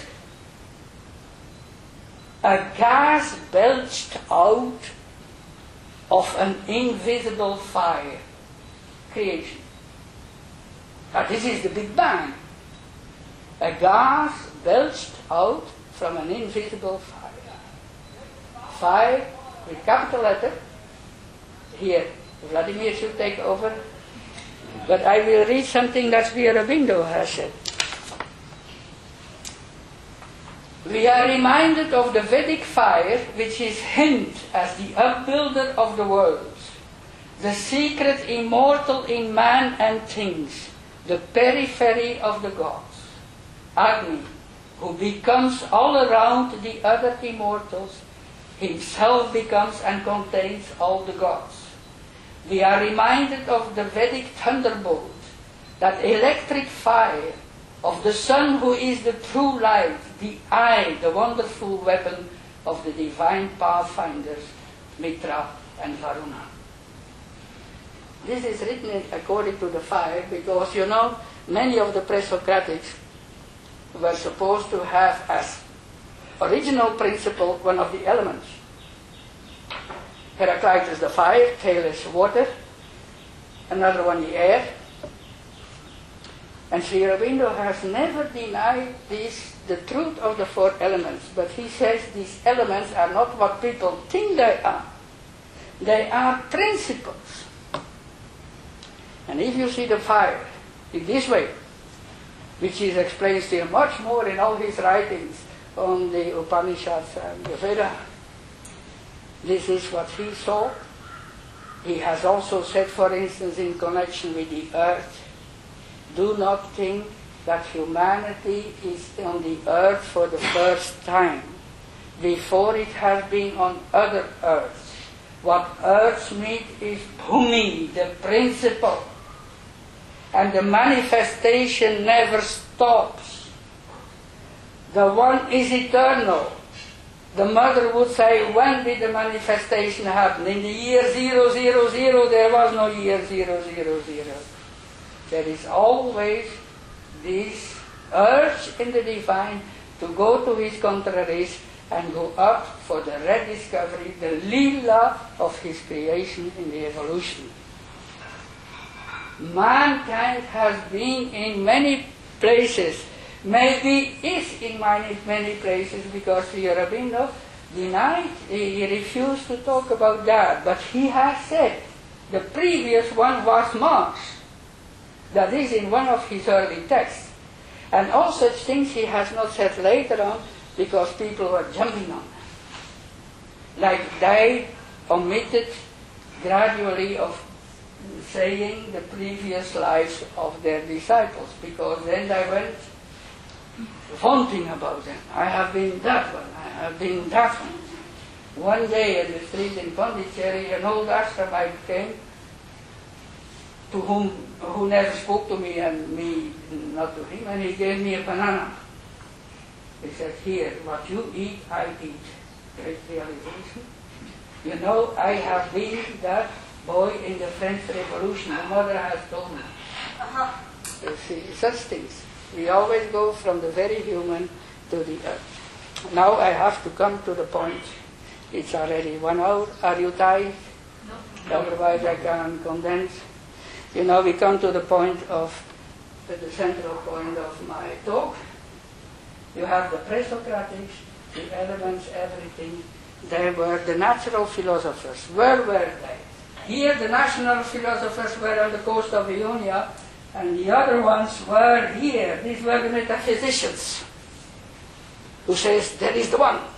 a gas belched out of an invisible fire. Creation. Now this is the Big Bang. a gas belched out from an invisible fire. Fire with capital letter. Here, Vladimir should take over. But I will read something that Sri Aurobindo has said. We are reminded of the Vedic fire, which is hymned as the upbuilder of the worlds, the secret immortal in man and things, the periphery of the gods. Agni, who becomes all around the other immortals, himself becomes and contains all the gods. We are reminded of the Vedic thunderbolt, that electric fire of the sun who is the true light, the eye, the wonderful weapon of the divine pathfinders, Mitra and Varuna. This is written according to the fire because, you know, many of the pre-Socratics were supposed to have as original principle one of the elements. Heraclitus the fire, Thales water, another one the air. And Sri Aurobindo has never denied the truth of the four elements, but he says these elements are not what people think they are. They are principles. And if you see the fire in this way, which is explained still much more in all his writings on the Upanishads and the Veda, this is what he saw. He has also said, for instance, in connection with the earth, do not think that humanity is on the earth for the first time. Before it has been on other earths. What earths meet is Bhumi, the principle. And the manifestation never stops. The one is eternal. The mother would say, when did the manifestation happen? In the year 000, there was no year 000. There is always this urge in the divine to go to his contraries and go up for the rediscovery, the lila of his creation in the evolution. Mankind has been in many places, maybe is in many places, because Sri Aurobindo denied, he refused to talk about that, but he has said the previous one was Mars. That is in one of his early texts. And all such things he has not said later on because people were jumping on them. Like they omitted gradually of saying the previous lives of their disciples, because then they went vaunting about them. I have been that one, I have been that one. One day at the street in Pondicherry, an old ashramite came, to who never spoke to me and me not to him, and he gave me a banana. He said, here, what you eat, I eat. Great realization. You know, I have been that boy in the French Revolution. The mother has told me. You see, such things. We always go from the very human to the earth. Now I have to come to the point. It's already 1 hour. Are you tired? No. Otherwise I can condense. You know, we come to the point of, the central point of my talk. You have the pre-Socratics, the elements, everything. They were the natural philosophers. Where were they? Here the national philosophers were on the coast of Ionia, and the other ones were here. These were the metaphysicians, who says, there is the one.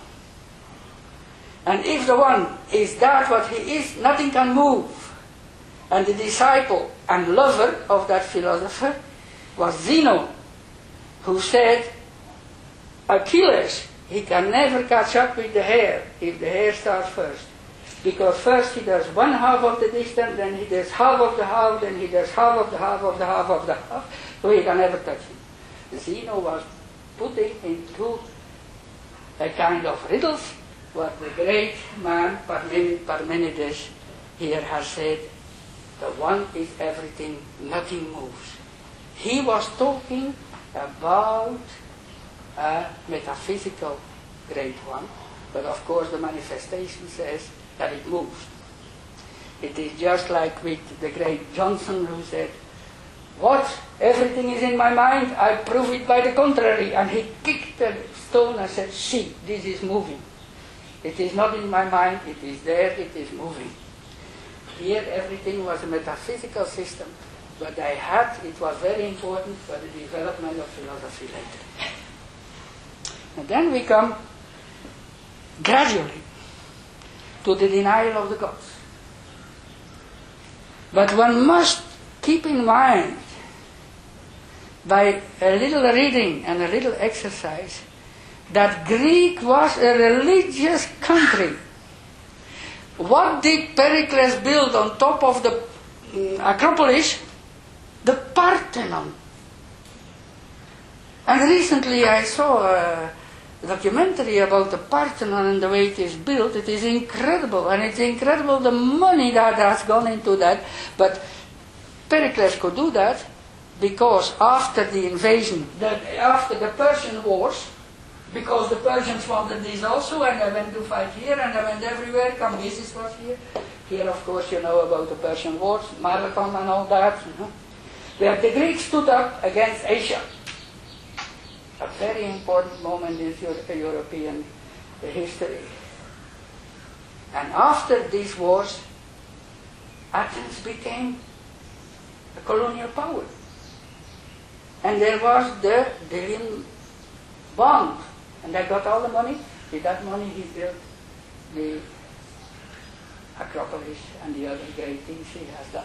And if the one is that what he is, nothing can move. And the disciple and lover of that philosopher was Zeno, who said, Achilles, he can never catch up with the hare if the hare starts first. Because first he does one half of the distance, then he does half of the half, then he does half of the half of the half of the half, so he can never touch him. Zeno was putting into a kind of riddles what the great man Parmenides here has said. The one is everything, nothing moves. He was talking about a metaphysical great one, but of course the manifestation says that it moves. It is just like with the great Johnson, who said, What? Everything is in my mind, I prove it by the contrary. And he kicked the stone and said, see, this is moving. It is not in my mind, it is there, it is moving. Here everything was a metaphysical system, but it was very important for the development of philosophy later. And then we come gradually to the denial of the gods. But one must keep in mind, by a little reading and a little exercise, that Greek was a religious country. What did Pericles build on top of the Acropolis? The Parthenon. And recently I saw a documentary about the Parthenon and the way it is built. It is incredible, and it's incredible the money that has gone into that. But Pericles could do that because after the invasion, after the Persian Wars, because the Persians wanted this also, and they went to fight here, and they went everywhere. Cambyses was here. Here, of course, you know about the Persian Wars, Marathon and all that. Where the Greeks stood up against Asia. A very important moment in European history. And after these wars, Athens became a colonial power. And there was the Delian bond. And they got all the money. With that money he built the Acropolis and the other great things he has done.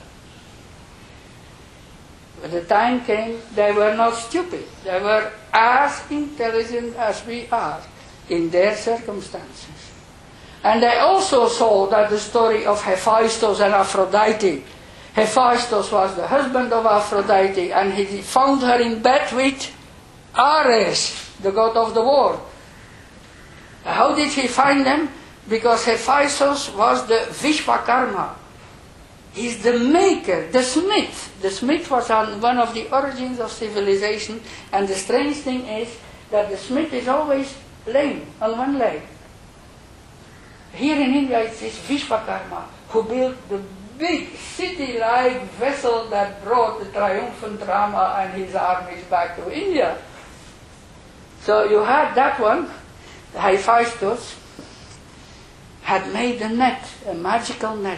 When the time came, they were not stupid. They were as intelligent as we are in their circumstances. And they also saw that the story of Hephaestus and Aphrodite. Hephaestus was the husband of Aphrodite, and he found her in bed with Ares, the god of the war. How did he find them? Because Hephaestus was the Vishwakarma. He's the maker, the smith. The smith was on one of the origins of civilization, and the strange thing is that the smith is always lame on one leg. Here in India it's this Vishwakarma who built the big city-like vessel that brought the triumphant Rama and his armies back to India. So you had that one, Hephaestus, had made a net, a magical net.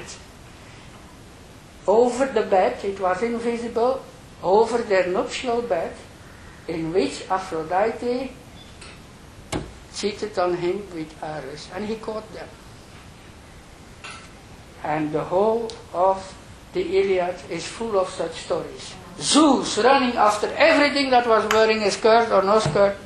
Over the bed, it was invisible, over their nuptial bed, in which Aphrodite cheated on him with Ares, and he caught them. And the whole of the Iliad is full of such stories. Zeus running after everything that was wearing a skirt or no skirt.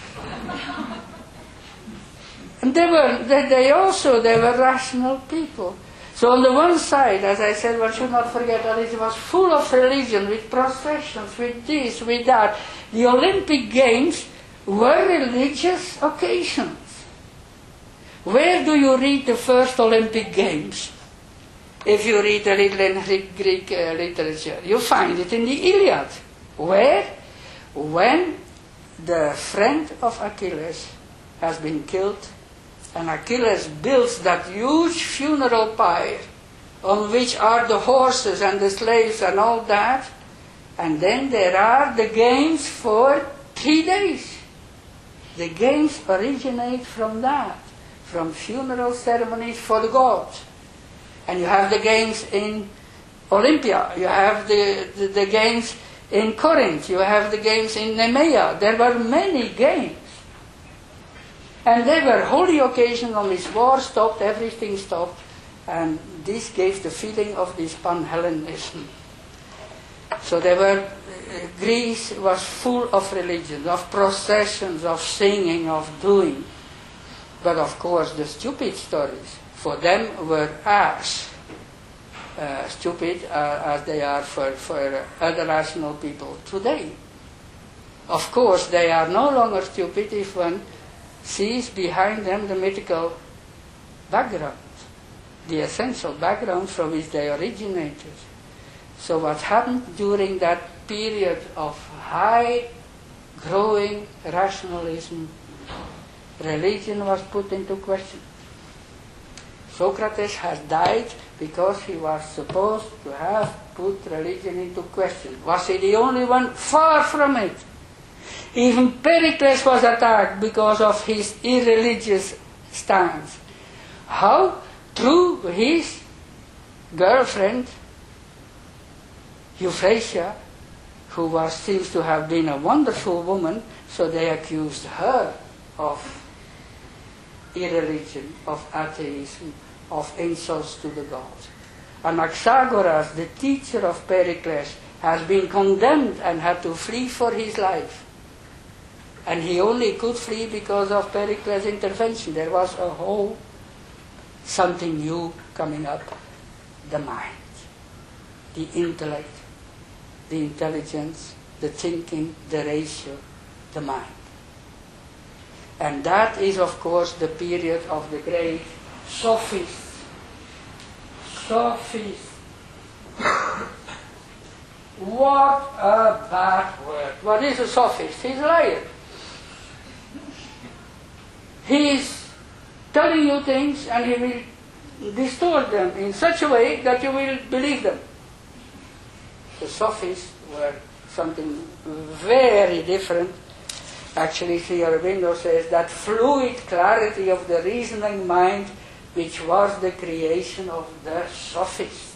And they were rational people. So on the one side, as I said, one should not forget that it was full of religion, with processions, with this, with that. The Olympic Games were religious occasions. Where do you read the first Olympic Games? If you read a little in Greek literature, you find it in the Iliad. Where? When the friend of Achilles has been killed, and Achilles builds that huge funeral pyre on which are the horses and the slaves and all that, and then there are the games for 3 days. The games originate from that, from funeral ceremonies for the gods. And you have the games in Olympia, you have the games in Corinth, you have the games in Nemea. There were many games. And they were holy occasions on which war stopped, everything stopped, and this gave the feeling of this Pan-Hellenism. So Greece was full of religion, of processions, of singing, of doing. But of course the stupid stories for them were as stupid as they are for other rational people today. Of course they are no longer stupid if one sees behind them the mythical background, the essential background from which they originated. So what happened during that period of high growing rationalism, religion was put into question. Socrates has died because he was supposed to have put religion into question. Was he the only one? Far from it. Even Pericles was attacked because of his irreligious stance. How? Through his girlfriend, Euphrasia, who seems to have been a wonderful woman, so they accused her of irreligion, of atheism, of insults to the gods. Anaxagoras, the teacher of Pericles, has been condemned and had to flee for his life. And he only could flee because of Pericles' intervention. There was a whole something new coming up. The mind, the intellect, the intelligence, the thinking, the ratio, the mind. And that is, of course, the period of the great sophists. Sophists. What a bad word. What is a sophist? He's a liar. He's telling you things and he will distort them in such a way that you will believe them. The sophists were something very different. Actually, Sri Aurobindo says that fluid clarity of the reasoning mind, which was the creation of the sophists.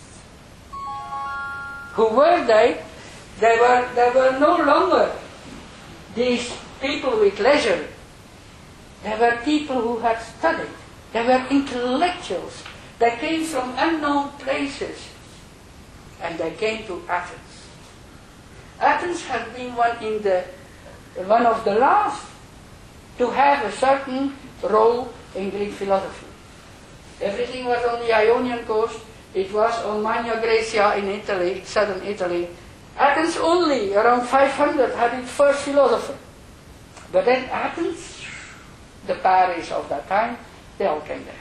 Who were they? They were no longer these people with leisure. They were people who had studied. They were intellectuals. They came from unknown places. And they came to Athens. Athens had been one of the last to have a certain role in Greek philosophy. Everything was on the Ionian coast. It was on Magna Graecia in Italy, southern Italy. Athens only, around 500, had its first philosopher. But then Athens, the Paris of that time, they all came there.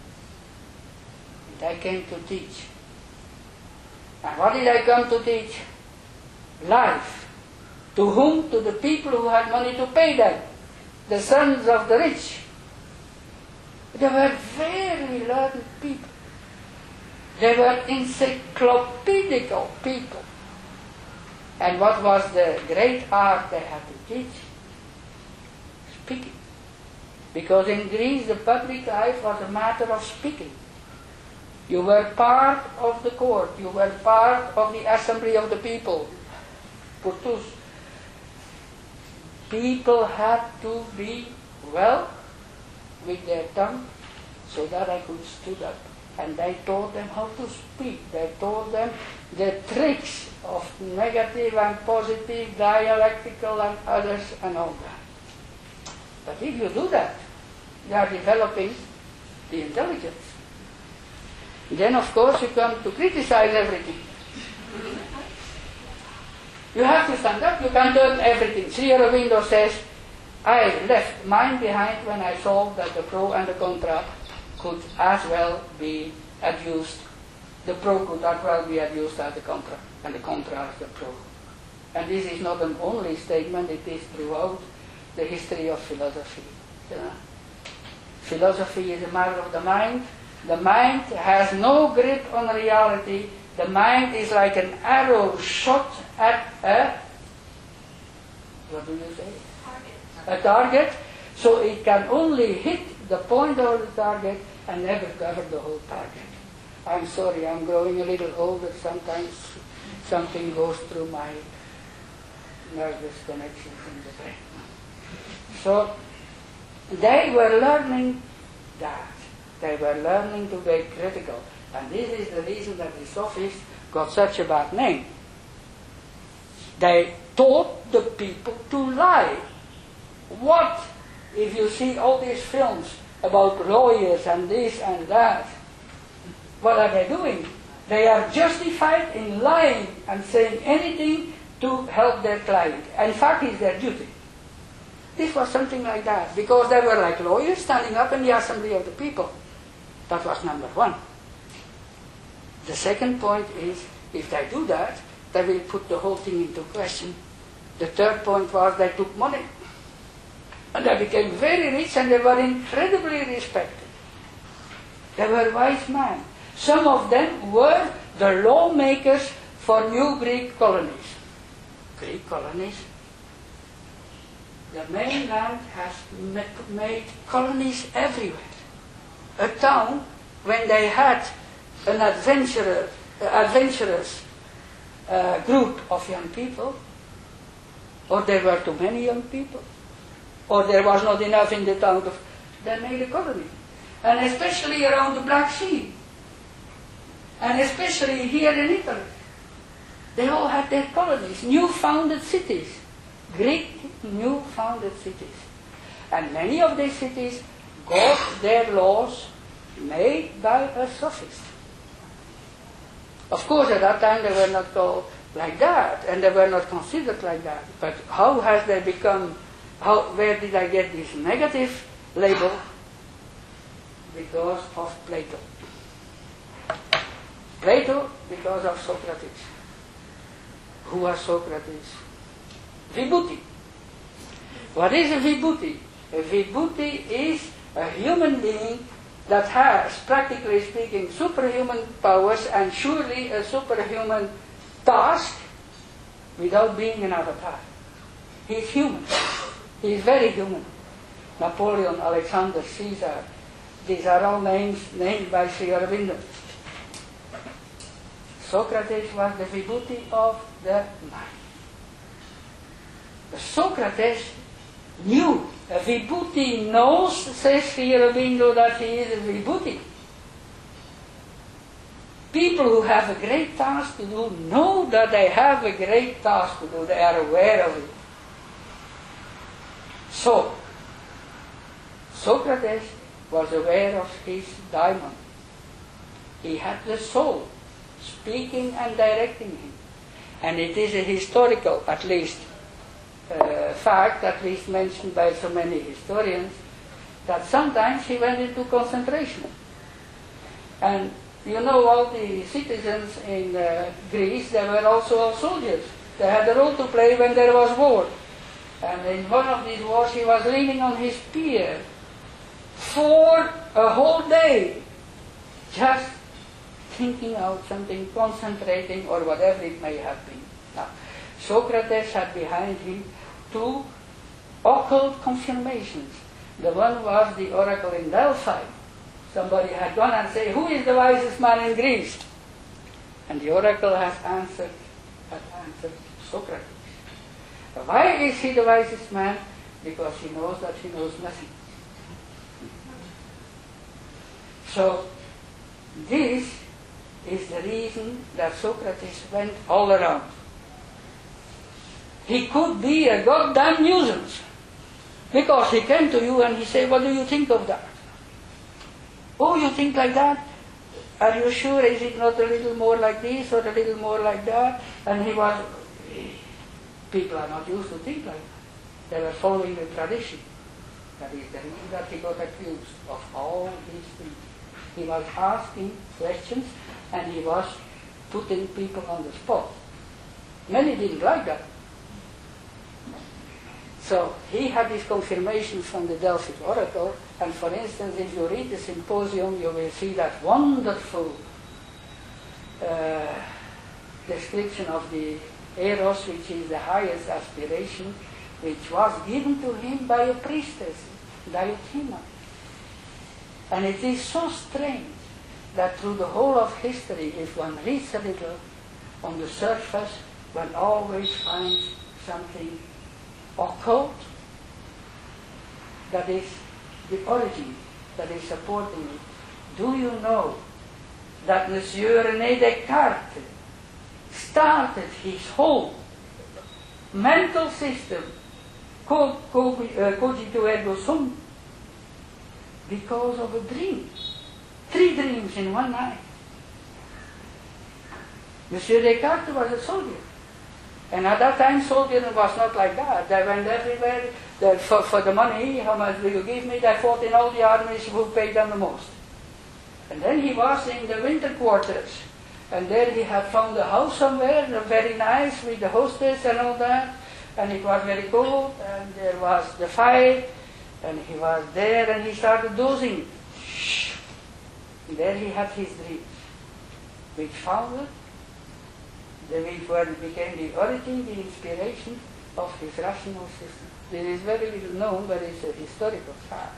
They came to teach. And what did they come to teach? Life. To whom? To the people who had money to pay them. The sons of the rich. They were very learned people. They were encyclopedical people. And what was the great art they had to teach? Speaking. Because in Greece the public life was a matter of speaking. You were part of the court. You were part of the assembly of the people. Putus. People had to be well with their tongue so that I could stood up. And they taught them how to speak. They taught them the tricks of negative and positive, dialectical and others and all that. But if you do that, you are developing the intelligence. Then of course you come to criticize everything. You have to stand up, you can't learn everything. Sri Aurobindo says, I left mine behind when I saw that the pro and the contra could as well be adduced. The pro could as well be adduced as the contra, and the contra as the pro. And this is not an only statement, it is throughout the history of philosophy. Philosophy is a matter of the mind. The mind has no grip on reality. The mind is like an arrow shot at what do you say? A target. So it can only hit the point of the target and never cover the whole target. I'm sorry, I'm growing a little older. Sometimes something goes through my nervous connections in the brain. So they were learning that. They were learning to be critical. And this is the reason that the sophists got such a bad name. They taught the people to lie. What if you see all these films about lawyers and this and that? What are they doing? They are justified in lying and saying anything to help their client. In fact, it's their duty. This was something like that, because they were like lawyers standing up in the assembly of the people. That was number one. The second point is, if they do that, they will put the whole thing into question. The third point was they took money. And they became very rich and they were incredibly respected. They were wise men. Some of them were the lawmakers for new Greek colonies. Greek colonies. The mainland has made colonies everywhere. A town, when they had an adventurous group of young people, or there were too many young people, or there was not enough in the town, they made a colony. And especially around the Black Sea, and especially here in Italy. They all had their colonies, new-founded cities, Greek new-founded cities. And many of these cities got their laws made by a sophist. Of course, at that time they were not called like that, and they were not considered like that. But how has they become, where did I get this negative label? Because of Plato. Plato, because of Socrates. Who was Socrates? Vibhuti. What is a Vibhuti? A Vibhuti is a human being that has, practically speaking, superhuman powers and surely a superhuman task without being an avatar. He is human. He is very human. Napoleon, Alexander, Caesar, these are all names named by Sri Aurobindo. Socrates was the Vibhuti of the mind. Socrates knew. A Vibhuti knows, says Sri Aurobindo, that he is a Vibhuti. People who have a great task to do know that they have a great task to do. They are aware of it. So, Socrates was aware of his diamond. He had the soul speaking and directing him. And it is a historical, at least, fact, at least mentioned by so many historians, that sometimes he went into concentration. And you know, all the citizens in Greece, they were also all soldiers. They had a role to play when there was war. And in one of these wars he was leaning on his spear for a whole day, just thinking out something, concentrating, or whatever it may have been. Now, Socrates had behind him two occult confirmations. The one was the oracle in Delphi. Somebody had gone and said, "Who is the wisest man in Greece?" And the oracle had answered Socrates. Why is he the wisest man? Because he knows that he knows nothing. So, this is the reason that Socrates went all around. He could be a goddamn nuisance, because he came to you and he said, "What do you think of that?" "Oh, you think like that? Are you sure? Is it not a little more like this or a little more like that?" And people are not used to think like that. They were following the tradition. That is the reason that he got accused of all these things. He was asking questions and he was putting people on the spot. Many didn't like that. So he had this confirmation from the Delphic oracle, and for instance, if you read the Symposium, you will see that wonderful description of the Eros, which is the highest aspiration, which was given to him by a priestess, Diotima. And it is so strange that through the whole of history, if one reads a little on the surface, one always finds something occult that is the origin, that is supporting it. Do you know that Monsieur René Descartes started his whole mental system called cogito ergo sum because of a dream? 3 dreams in one night. Monsieur Descartes was a soldier. And at that time, soldiering was not like that. They went everywhere. For the money, how much will you give me? They fought in all the armies who paid them the most. And then he was in the winter quarters. And there he had found a house somewhere, very nice, with the hostess and all that. And it was very cold, and there was the fire. And he was there, and he started dozing. And there he had his dreams. which founded, where it became the origin, the inspiration of his rational system. This is very little known, but it's a historical fact.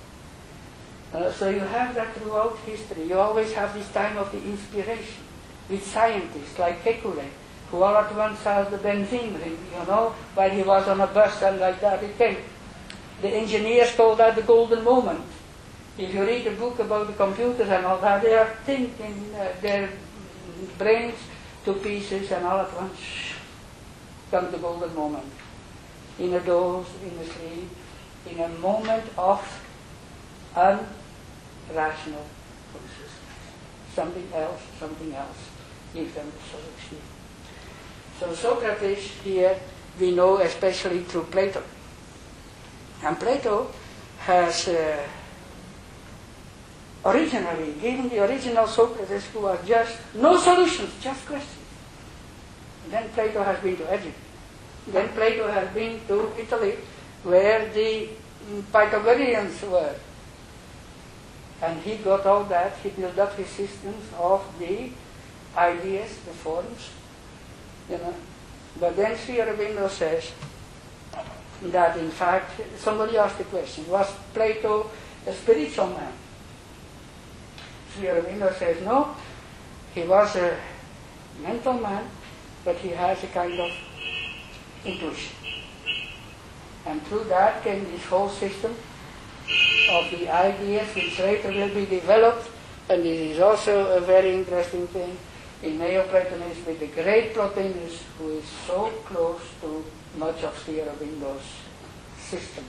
So you have that throughout history. You always have this time of the inspiration with scientists like Kekulé, who all at once saw the benzene ring, while he was on a bus and like that it came. The engineers call that the golden moment. If you read a book about the computers and all that, they are thinking their brains to pieces, and all at once comes the golden moment. In a doze, in a sleep, in a moment of unrational consciousness. Something else gives them the solution. So Socrates here we know especially through Plato. And Plato has originally given the original Socrates, who was just no solutions, just questions. Then Plato has been to Egypt. Then Plato has been to Italy, where the Pythagoreans were. And he got all that, he built up his systems of the ideas, the forms, But then Sri Aurobindo says that in fact, somebody asked the question, was Plato a spiritual man? Sri Aurobindo says no, he was a mental man, but he has a kind of intuition. And through that came this whole system of the ideas which later will be developed, and this is also a very interesting thing in Neoplatonism with the great Plotinus, who is so close to much of Sri Aurobindo's system.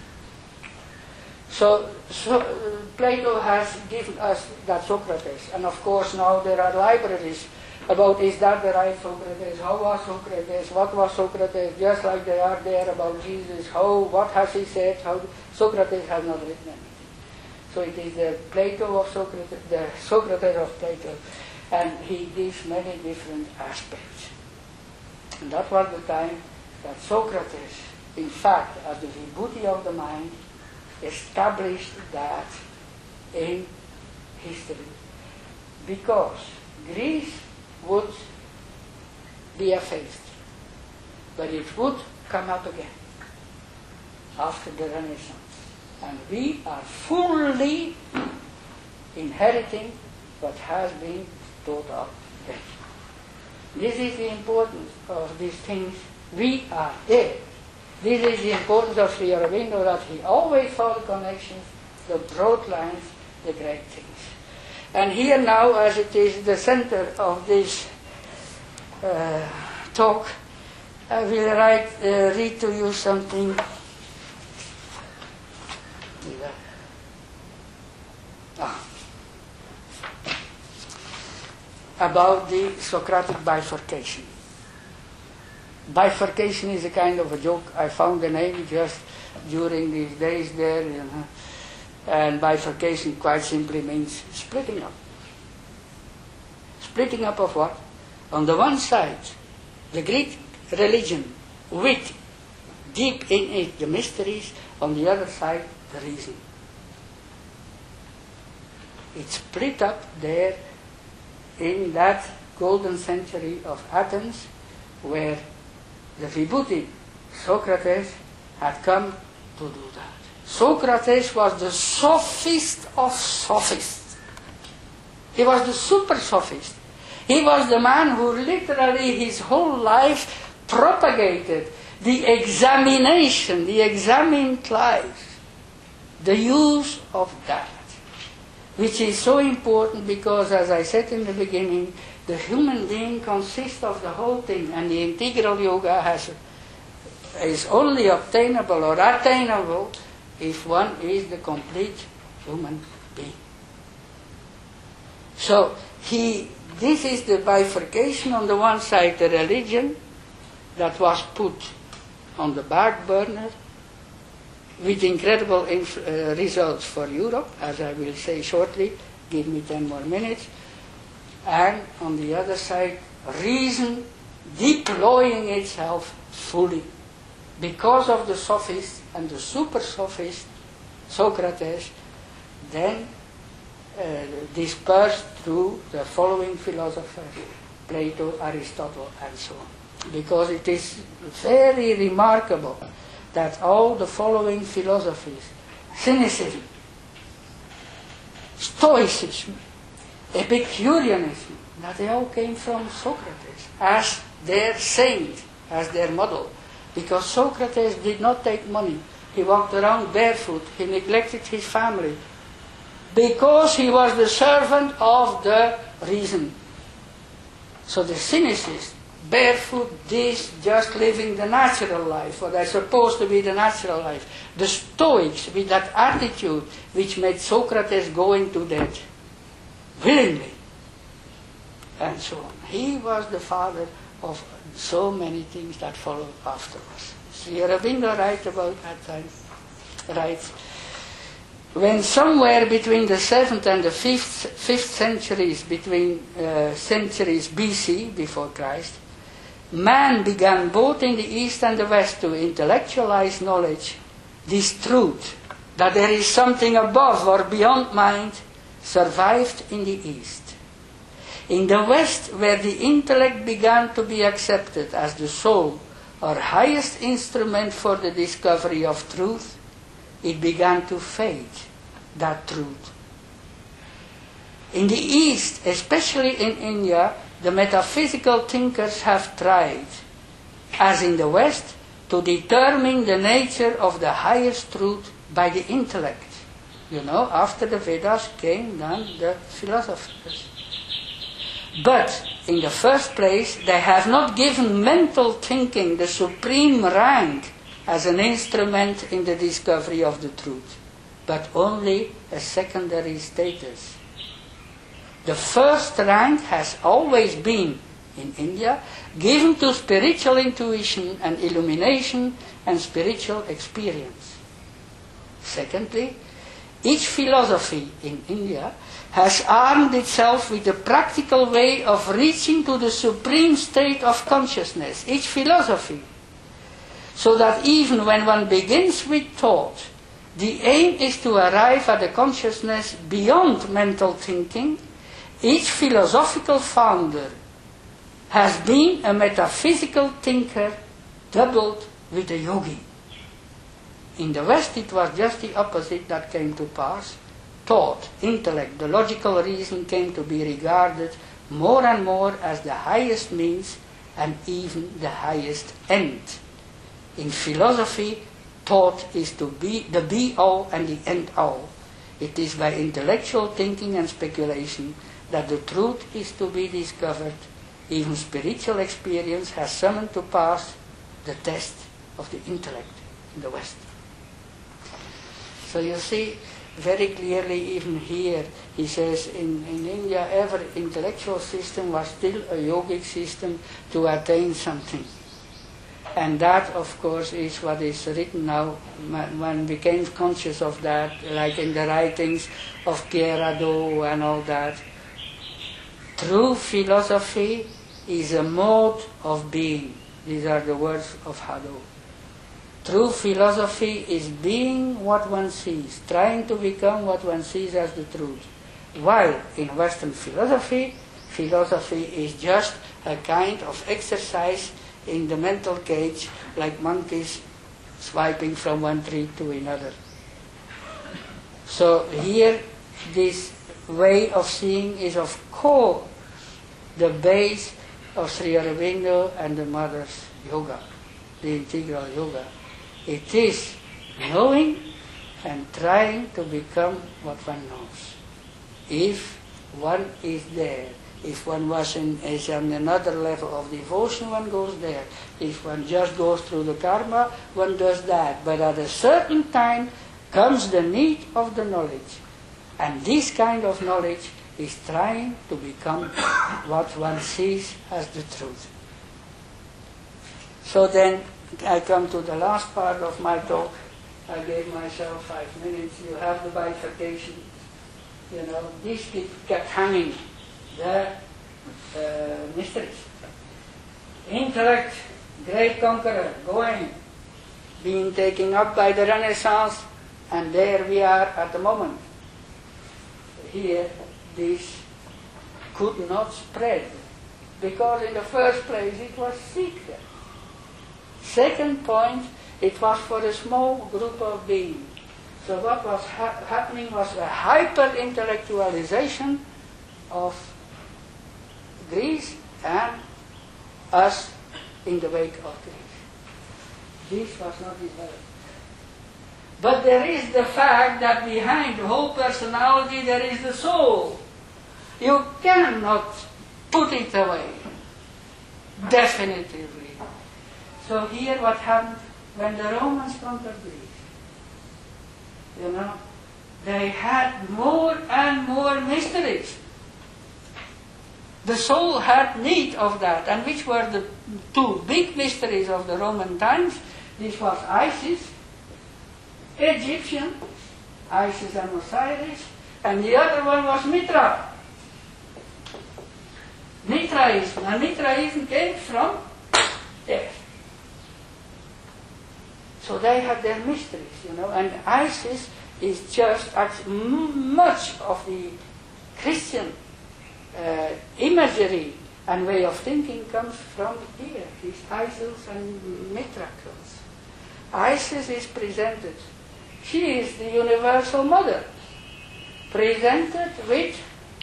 So Plato has given us that Socrates, and of course now there are libraries about is that the right Socrates, how was Socrates, what was Socrates, just like they are there about Jesus, what has he said, Socrates has not written anything. So it is the Plato of Socrates, the Socrates of Plato, and he gives many different aspects. And that was the time that Socrates, in fact, as the Vibhuti of the mind, established that in history. Because Greece would be effaced, but it would come up again after the Renaissance. And we are fully inheriting what has been taught of them. This is the importance of these things. We are there. This is the importance of Sri Aurobindo, that he always saw the connections, the broad lines, the great things. And here now, as it is the center of this talk, I will read to you something about the Socratic bifurcation. Bifurcation is a kind of a joke. I found the name just during these days there, and bifurcation quite simply means splitting up. Splitting up of what? On the one side, the Greek religion with deep in it the mysteries, on the other side, the reason. It's split up there in that golden century of Athens, where the Vibhuti, Socrates, had come to do that. Socrates was the sophist of sophists. He was the super sophist. He was the man who literally his whole life propagated the examination, the examined life, the use of that, which is so important because, as I said in the beginning, the human being consists of the whole thing, and the integral yoga is only obtainable or attainable if one is the complete human being. So this is the bifurcation. On the one side, the religion that was put on the back burner with incredible results for Europe, as I will say shortly. Give me 10 more minutes. And on the other side, reason deploying itself fully. Because of the sophist and the super sophist, Socrates, then dispersed through the following philosophers, Plato, Aristotle, and so on. Because it is very remarkable that all the following philosophies, cynicism, Stoicism, Epicureanism, that they all came from Socrates as their saint, as their model. Because Socrates did not take money. He walked around barefoot. He neglected his family. Because he was the servant of the reason. So the cynicists, barefoot, this, just living the natural life, what is supposed to be the natural life. The Stoics, with that attitude which made Socrates go into debt, willingly, and so on. He was the father of so many things that followed afterwards. Sri Aurobindo writes about that time, writes, when somewhere between the 7th and the 5th centuries, between centuries BC, before Christ, man began both in the East and the West to intellectualize knowledge, this truth, that there is something above or beyond mind, survived in the East. In the West, where the intellect began to be accepted as the sole or highest instrument for the discovery of truth, it began to fade, that truth. In the East, especially in India, the metaphysical thinkers have tried, as in the West, to determine the nature of the highest truth by the intellect. You know, after the Vedas came then the philosophers. But, in the first place, they have not given mental thinking the supreme rank as an instrument in the discovery of the truth, but only a secondary status. The first rank has always been, in India, given to spiritual intuition and illumination and spiritual experience. Secondly, each philosophy in India has armed itself with a practical way of reaching to the supreme state of consciousness, each philosophy, so that even when one begins with thought, the aim is to arrive at a consciousness beyond mental thinking. Each philosophical founder has been a metaphysical thinker doubled with a yogi. In the West it was just the opposite that came to pass. Thought, intellect, the logical reason came to be regarded more and more as the highest means and even the highest end. In philosophy, thought is to be the be-all and the end-all. It is by intellectual thinking and speculation that the truth is to be discovered. Even spiritual experience has summoned to pass the test of the intellect in the West. So you see, very clearly even here, he says in India every intellectual system was still a yogic system to attain something. And that, of course, is what is written now. One became conscious of that, like in the writings of Pierre Hadot and all that. True philosophy is a mode of being. These are the words of Hadot. True philosophy is being what one sees, trying to become what one sees as the truth. While in Western philosophy, philosophy is just a kind of exercise in the mental cage, like monkeys swiping from one tree to another. So here, this way of seeing is of course the base of Sri Aurobindo and the Mother's yoga, the integral yoga. It is knowing and trying to become what one knows. If one is there, if one is on another level of devotion, one goes there. If one just goes through the karma, one does that. But at a certain time comes the need of the knowledge. And this kind of knowledge is trying to become what one sees as the truth. So then, I come to the last part of my talk. I gave myself 5 minutes. You have the bifurcation. You know, these kept hanging. The mysteries. Intellect, great conqueror, going, being taken up by the Renaissance, and there we are at the moment. here this could not spread, because in the first place it was secret. Second point, it was for a small group of beings. So what was happening was a hyper-intellectualization of Greece and us in the wake of Greece. This was not developed. But there is the fact that behind the whole personality there is the soul. You cannot put it away, definitively. So here what happened when the Romans conquered Greece, they had more and more mysteries. The soul had need of that. And which were the two big mysteries of the Roman times? This was Isis, Egyptian, Isis and Osiris, and the other one was Mithra. Mithraism. And Mithraism came from there. So they had their mysteries, and Isis is just as much of the Christian imagery and way of thinking comes from here, these Isis and Mithra cults. Isis is presented, she is the universal mother, presented with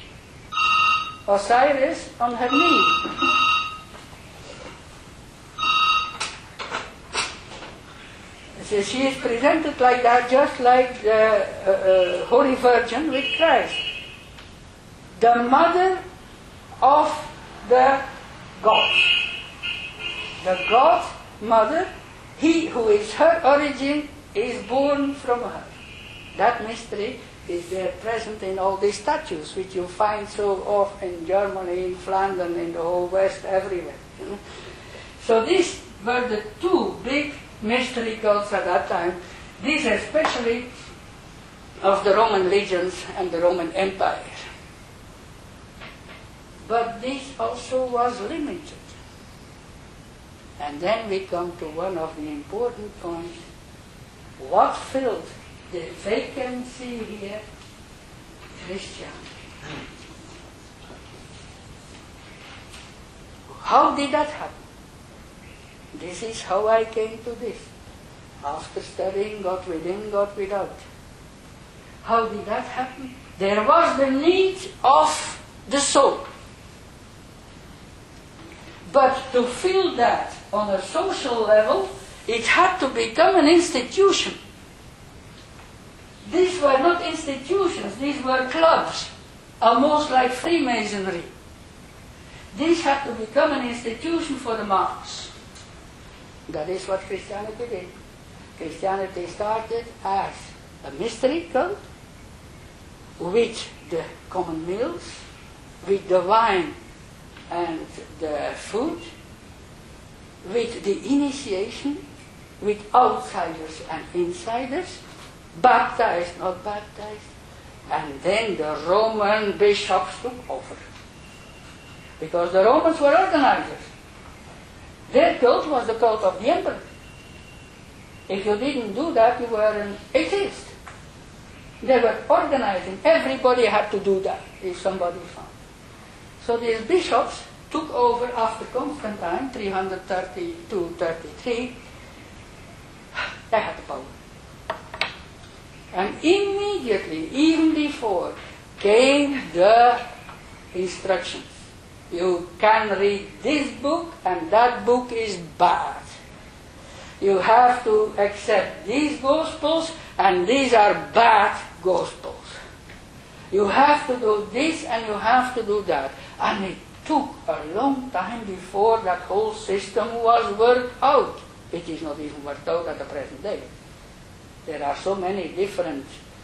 Osiris on her knee. So she is presented like that, just like the Holy Virgin with Christ. The mother of the gods. The God mother, he who is her origin, is born from her. That mystery is there present in all these statues, which you find so often in Germany, in Flanders, in the whole West, everywhere. So these were the two big mystery cults at that time. These especially of the Roman legions and the Roman Empire. But this also was limited. And then we come to one of the important points. What filled the vacancy here? Christianity. How did that happen? This is how I came to this. After studying God within, God without. How did that happen? There was the need of the soul. But to fill that on a social level, it had to become an institution. These were not institutions, these were clubs, almost like Freemasonry. These had to become an institution for the mass. That is what Christianity did. Christianity started as a mystery cult with the common meals, with the wine and the food, with the initiation, with outsiders and insiders, baptized, not baptized, and then the Roman bishops took over. Because the Romans were organizers. Their cult was the cult of the emperor. If you didn't do that, you were an atheist. They were organizing. Everybody had to do that if somebody found. So these bishops took over after Constantine, 332-33. They had the power. And immediately, even before, came the instructions. You can read this book and that book is bad. You have to accept these Gospels and these are bad Gospels. You have to do this and you have to do that. And it took a long time before that whole system was worked out. It is not even worked out at the present day. There are so many different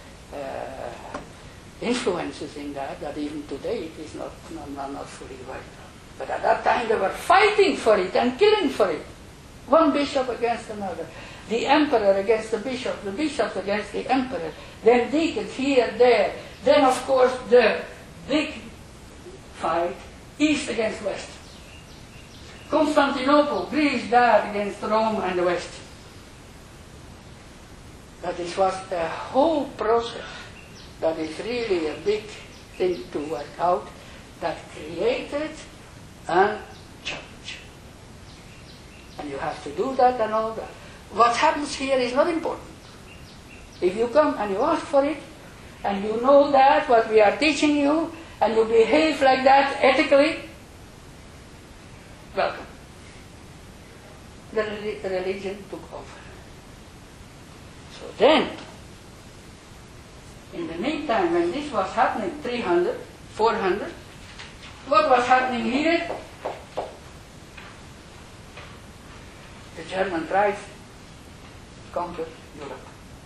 influences in that even today it is not fully worked out. But at that time they were fighting for it and killing for it. One bishop against another. The emperor against the bishops against the emperor. Then deacons here, there. Then of course the big fight, East against West. Constantinople, Greece there against Rome and the West. But this was a whole process that is really a big thing to work out, that created a church. And you have to do that and all that. What happens here is not important. If you come and you ask for it, and you know that, what we are teaching you, and you behave like that ethically, welcome. The religion took over. So then, in the meantime, when this was happening, 300, 400, what was happening here? The German tribes conquered Europe.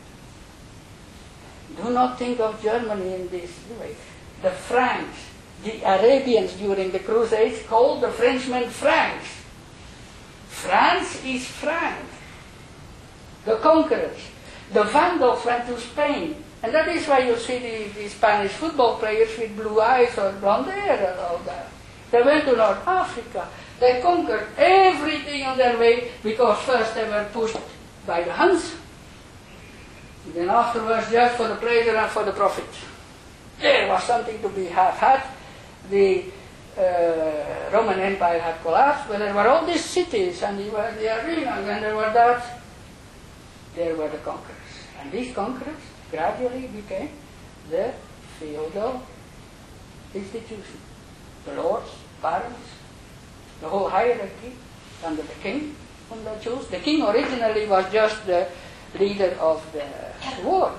Do not think of Germany in this way. The Franks, the Arabians during the Crusades called the Frenchmen Franks. France is Frank. The conquerors. The Vandals went to Spain. And that is why you see the Spanish football players with blue eyes or blonde hair and all that. They went to North Africa. They conquered everything on their way because first they were pushed by the Huns. Then afterwards just for the pleasure and for the profit. There was something to be had. The Roman Empire had collapsed, but there were all these cities and there were the arenas and there were that. There were the conquerors. And these conquerors gradually became the feudal institution. The lords, barons, the whole hierarchy under the king whom they chose. The king originally was just the leader of the war.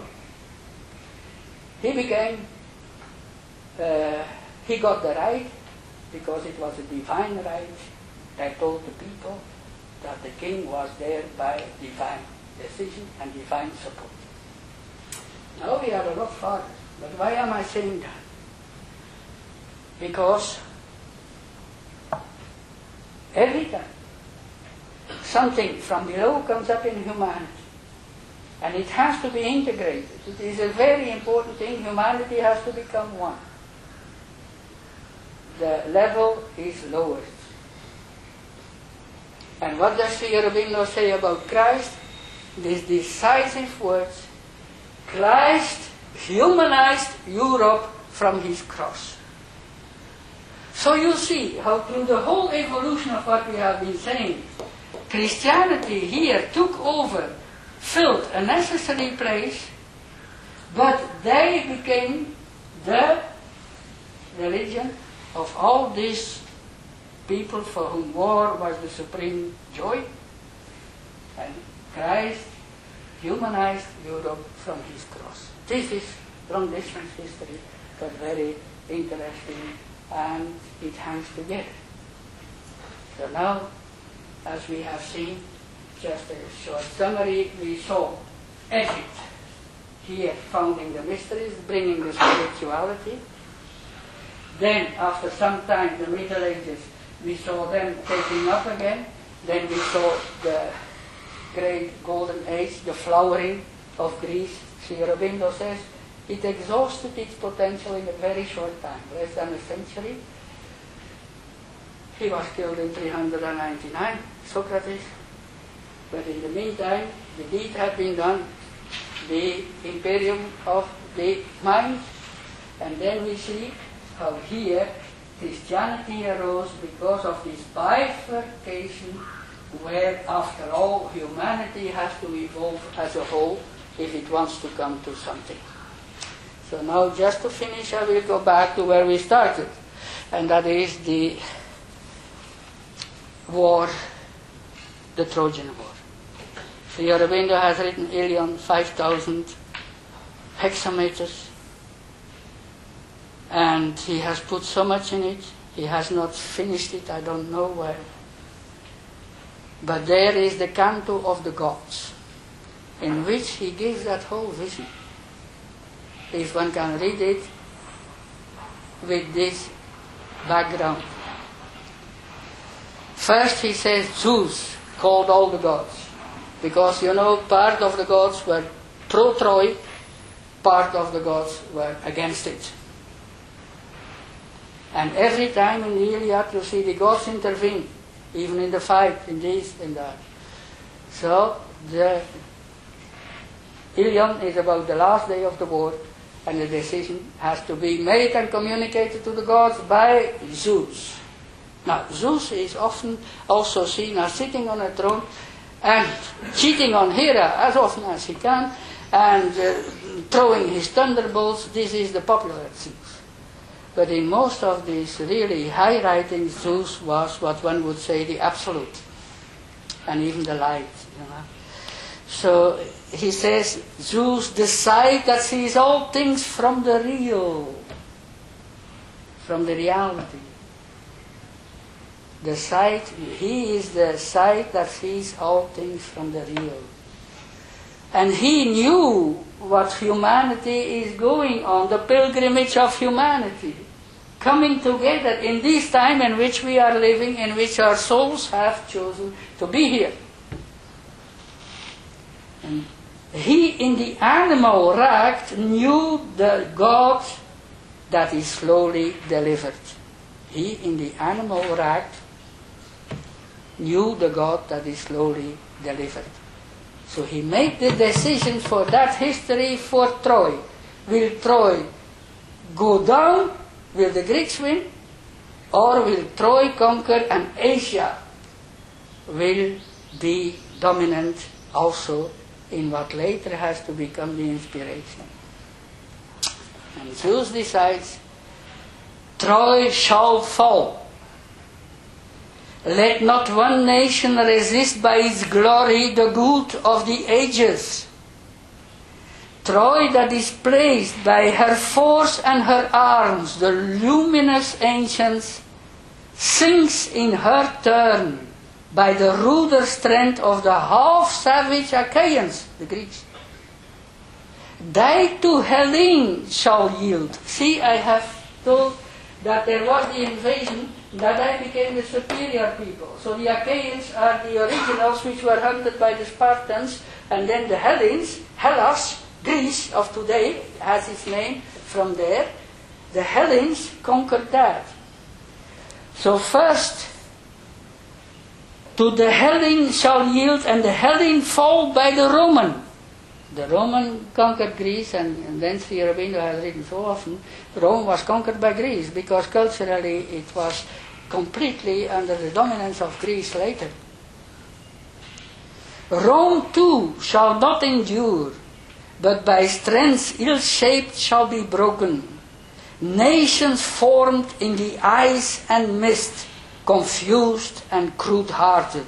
He became, he got the right because it was a divine right. They told the people that the king was there by divine decision and divine support. Now we are a lot farther. But why am I saying that? Because every time something from below comes up in humanity, and it has to be integrated. It is a very important thing. Humanity has to become one. The level is lowered. And what does Sri Aurobindo say about Christ? These decisive words. Christ humanized Europe from his cross. So you see how through the whole evolution of what we have been saying, Christianity here took over, filled a necessary place, but they became the religion of all these people for whom war was the supreme joy. And Christ humanized Europe from his cross. This is long distance history, but very interesting, and it hangs together. So now, as we have seen, just a short summary, we saw Egypt here founding the mysteries, bringing the spirituality. Then, after some time, the Middle Ages, we saw them taking up again. Then we saw the great golden age, the flowering of Greece. Sri Aurobindo says it exhausted its potential in a very short time, less than a century. He was killed in 399, Socrates. But in the meantime, the deed had been done, the imperium of the mind. And then we see how here Christianity arose because of this bifurcation where, after all, humanity has to evolve as a whole if it wants to come to something. So now, just to finish, I will go back to where we started, and that is the war, the Trojan War. Sri Aurobindo has written Ilion, 5,000 hexameters, and he has put so much in it. He has not finished it, I don't know where. But there is the Canto of the Gods, in which he gives that whole vision. If one can read it with this background. First he says Zeus called all the gods, because you know part of the gods were pro-Troy, part of the gods were against it. And every time in the Iliad you see the gods intervene, even in the fight, in this and that. So the Ilion is about the last day of the war, And the decision has to be made and communicated to the gods by Zeus. Now, Zeus is often also seen as sitting on a throne and cheating on Hera as often as he can, and throwing his thunderbolts. This is the popular Zeus. But in most of these really high writings, Zeus was what one would say the absolute, and even the light. So he says, Zeus, the sight that sees all things from the real, from the reality. The sight, he is the sight that sees all things from the real. And he knew what humanity is going on, the pilgrimage of humanity, coming together in this time in which we are living, in which our souls have chosen to be here. And he in the animal ract knew the God that is slowly delivered. He in the animal ract knew the God that is slowly delivered. So he made the decision for that history for Troy. Will Troy go down? Will the Greeks win? Or will Troy conquer and Asia will be dominant also in what later has to become the inspiration? And Zeus decides, Troy shall fall. Let not one nation resist by its glory the good of the ages. Troy that is praised by her force and her arms, the luminous ancients, sinks in her turn by the ruder strength of the half-savage Achaeans, the Greeks. They to Hellene shall yield. See, I have told that there was the invasion, that they became the superior people. So the Achaeans are the originals which were hunted by the Spartans, and then the Hellenes, Hellas, Greece of today, has its name from there. The Hellenes conquered that. So first, to the Hellene shall yield, and the Hellene fall by the Roman. The Roman conquered Greece, and then Sri Aurobindo has written so often, Rome was conquered by Greece, because culturally it was completely under the dominance of Greece later. Rome too shall not endure, but by strength ill-shaped shall be broken. Nations formed in the ice and mist, confused and crude-hearted.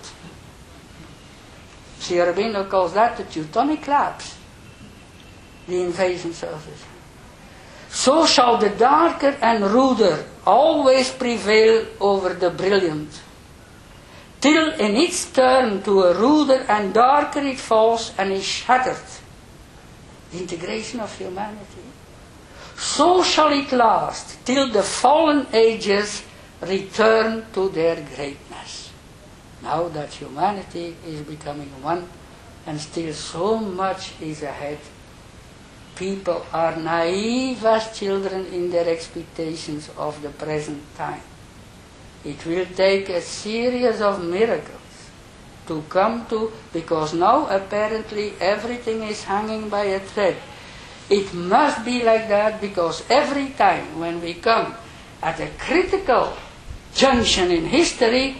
Sri Aurobindo calls that the Teutonic collapse, the invasion surface. So shall the darker and ruder always prevail over the brilliant, till in its turn to a ruder and darker it falls and is shattered. The integration of humanity. So shall it last till the fallen ages return to their greatness. Now that humanity is becoming one, and still so much is ahead, people are naive as children in their expectations of the present time. It will take a series of miracles to come to, because now apparently everything is hanging by a thread. It must be like that, because every time when we come at a critical junction in history,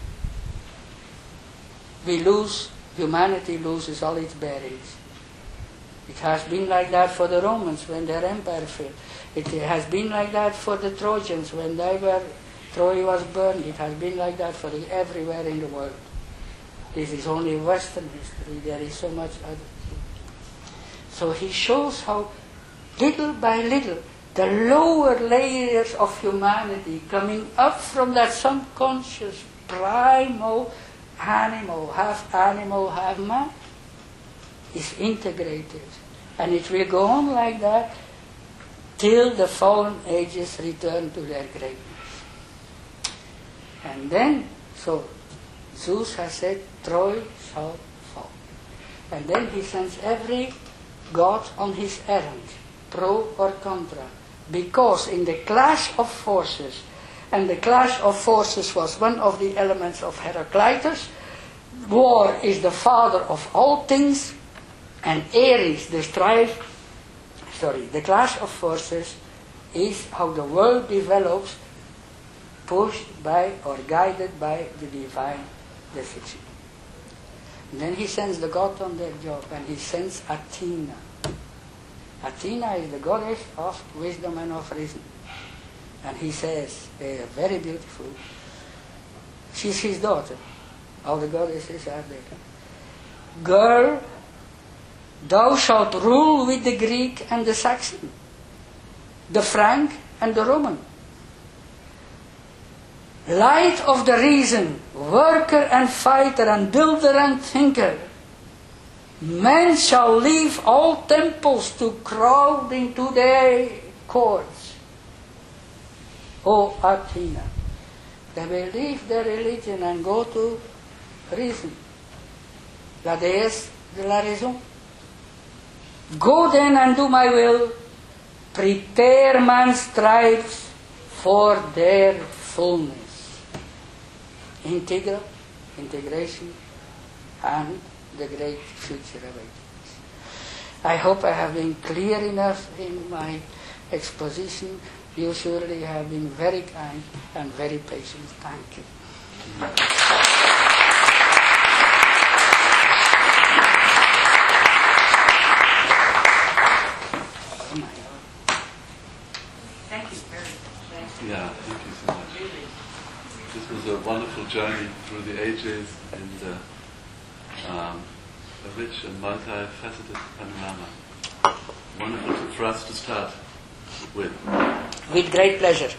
humanity loses all its bearings. It has been like that for the Romans when their empire fell. It has been like that for the Trojans when Troy was burned. It has been like that for everywhere in the world. This is only Western history. There is so much other thing. So he shows how little by little the lower layers of humanity coming up from that subconscious primal animal, half man, is integrated. And it will go on like that till the fallen ages return to their greatness. And then, so Zeus has said, Troy shall fall. And then he sends every god on his errand, pro or contra, because in the clash of forces, and the clash of forces was one of the elements of Heraclitus, war is the father of all things, and Ares, the strife, The clash of forces is how the world develops, pushed by or guided by the divine decision. And then he sends the god on their job, and he sends Athena. Athena is the goddess of wisdom and of reason. And he says, very beautiful, she's his daughter. All the goddesses are there. Girl, thou shalt rule with the Greek and the Saxon, the Frank and the Roman. Light of the reason, worker and fighter and builder and thinker, men shall leave all temples to crowd into their courts. O Athena, they will leave their religion and go to reason. La déesse de la raison. Go then and do my will. Prepare man's stripes for their fullness. Integration, and the great future awakenings. I hope I have been clear enough in my exposition. You surely have been very kind and very patient. Thank you. Thank you very much. Yeah, thank you so much. This was a wonderful journey through the ages and a rich and multifaceted panorama. Wonderful for us to start with. With great pleasure.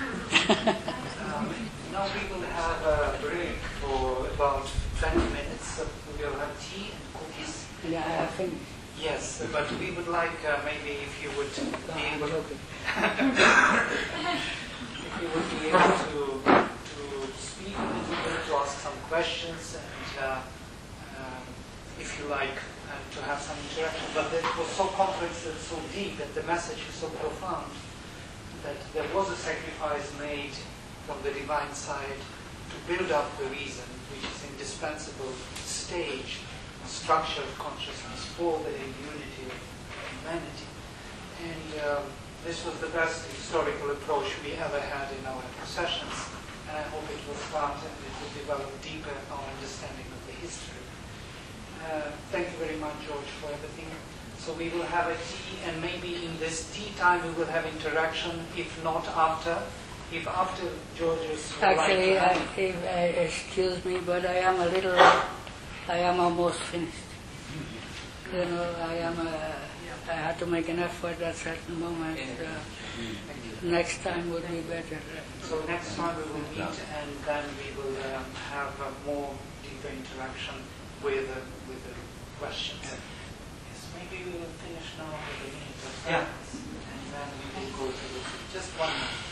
Now we will have a break for about 20 minutes. So we will have tea and cookies. Yeah, I have finished. Yes, but we would like maybe if you would be able if you would be able to speak a little bit, to ask some questions, and if you like, to have some interaction. But it was so complex and so deep, and the message is so profound, that there was a sacrifice made from the divine side to build up the reason, which is indispensable stage, structure of consciousness for the unity of humanity. And this was the best historical approach we ever had in our sessions, and I hope it will start and it will develop deeper our understanding of the history. Thank you very much, George, for everything. So we will have a tea, and maybe in this tea time we will have interaction, if not after. If after George's... Actually, excuse me, but I am almost finished. You know, I had to make an effort at certain moments. Next time would be better. So next time we will meet, and then we will have a more deeper interaction with the questions. Yes, maybe we will finish now with a minute of silence, and then we will go to just 1 minute.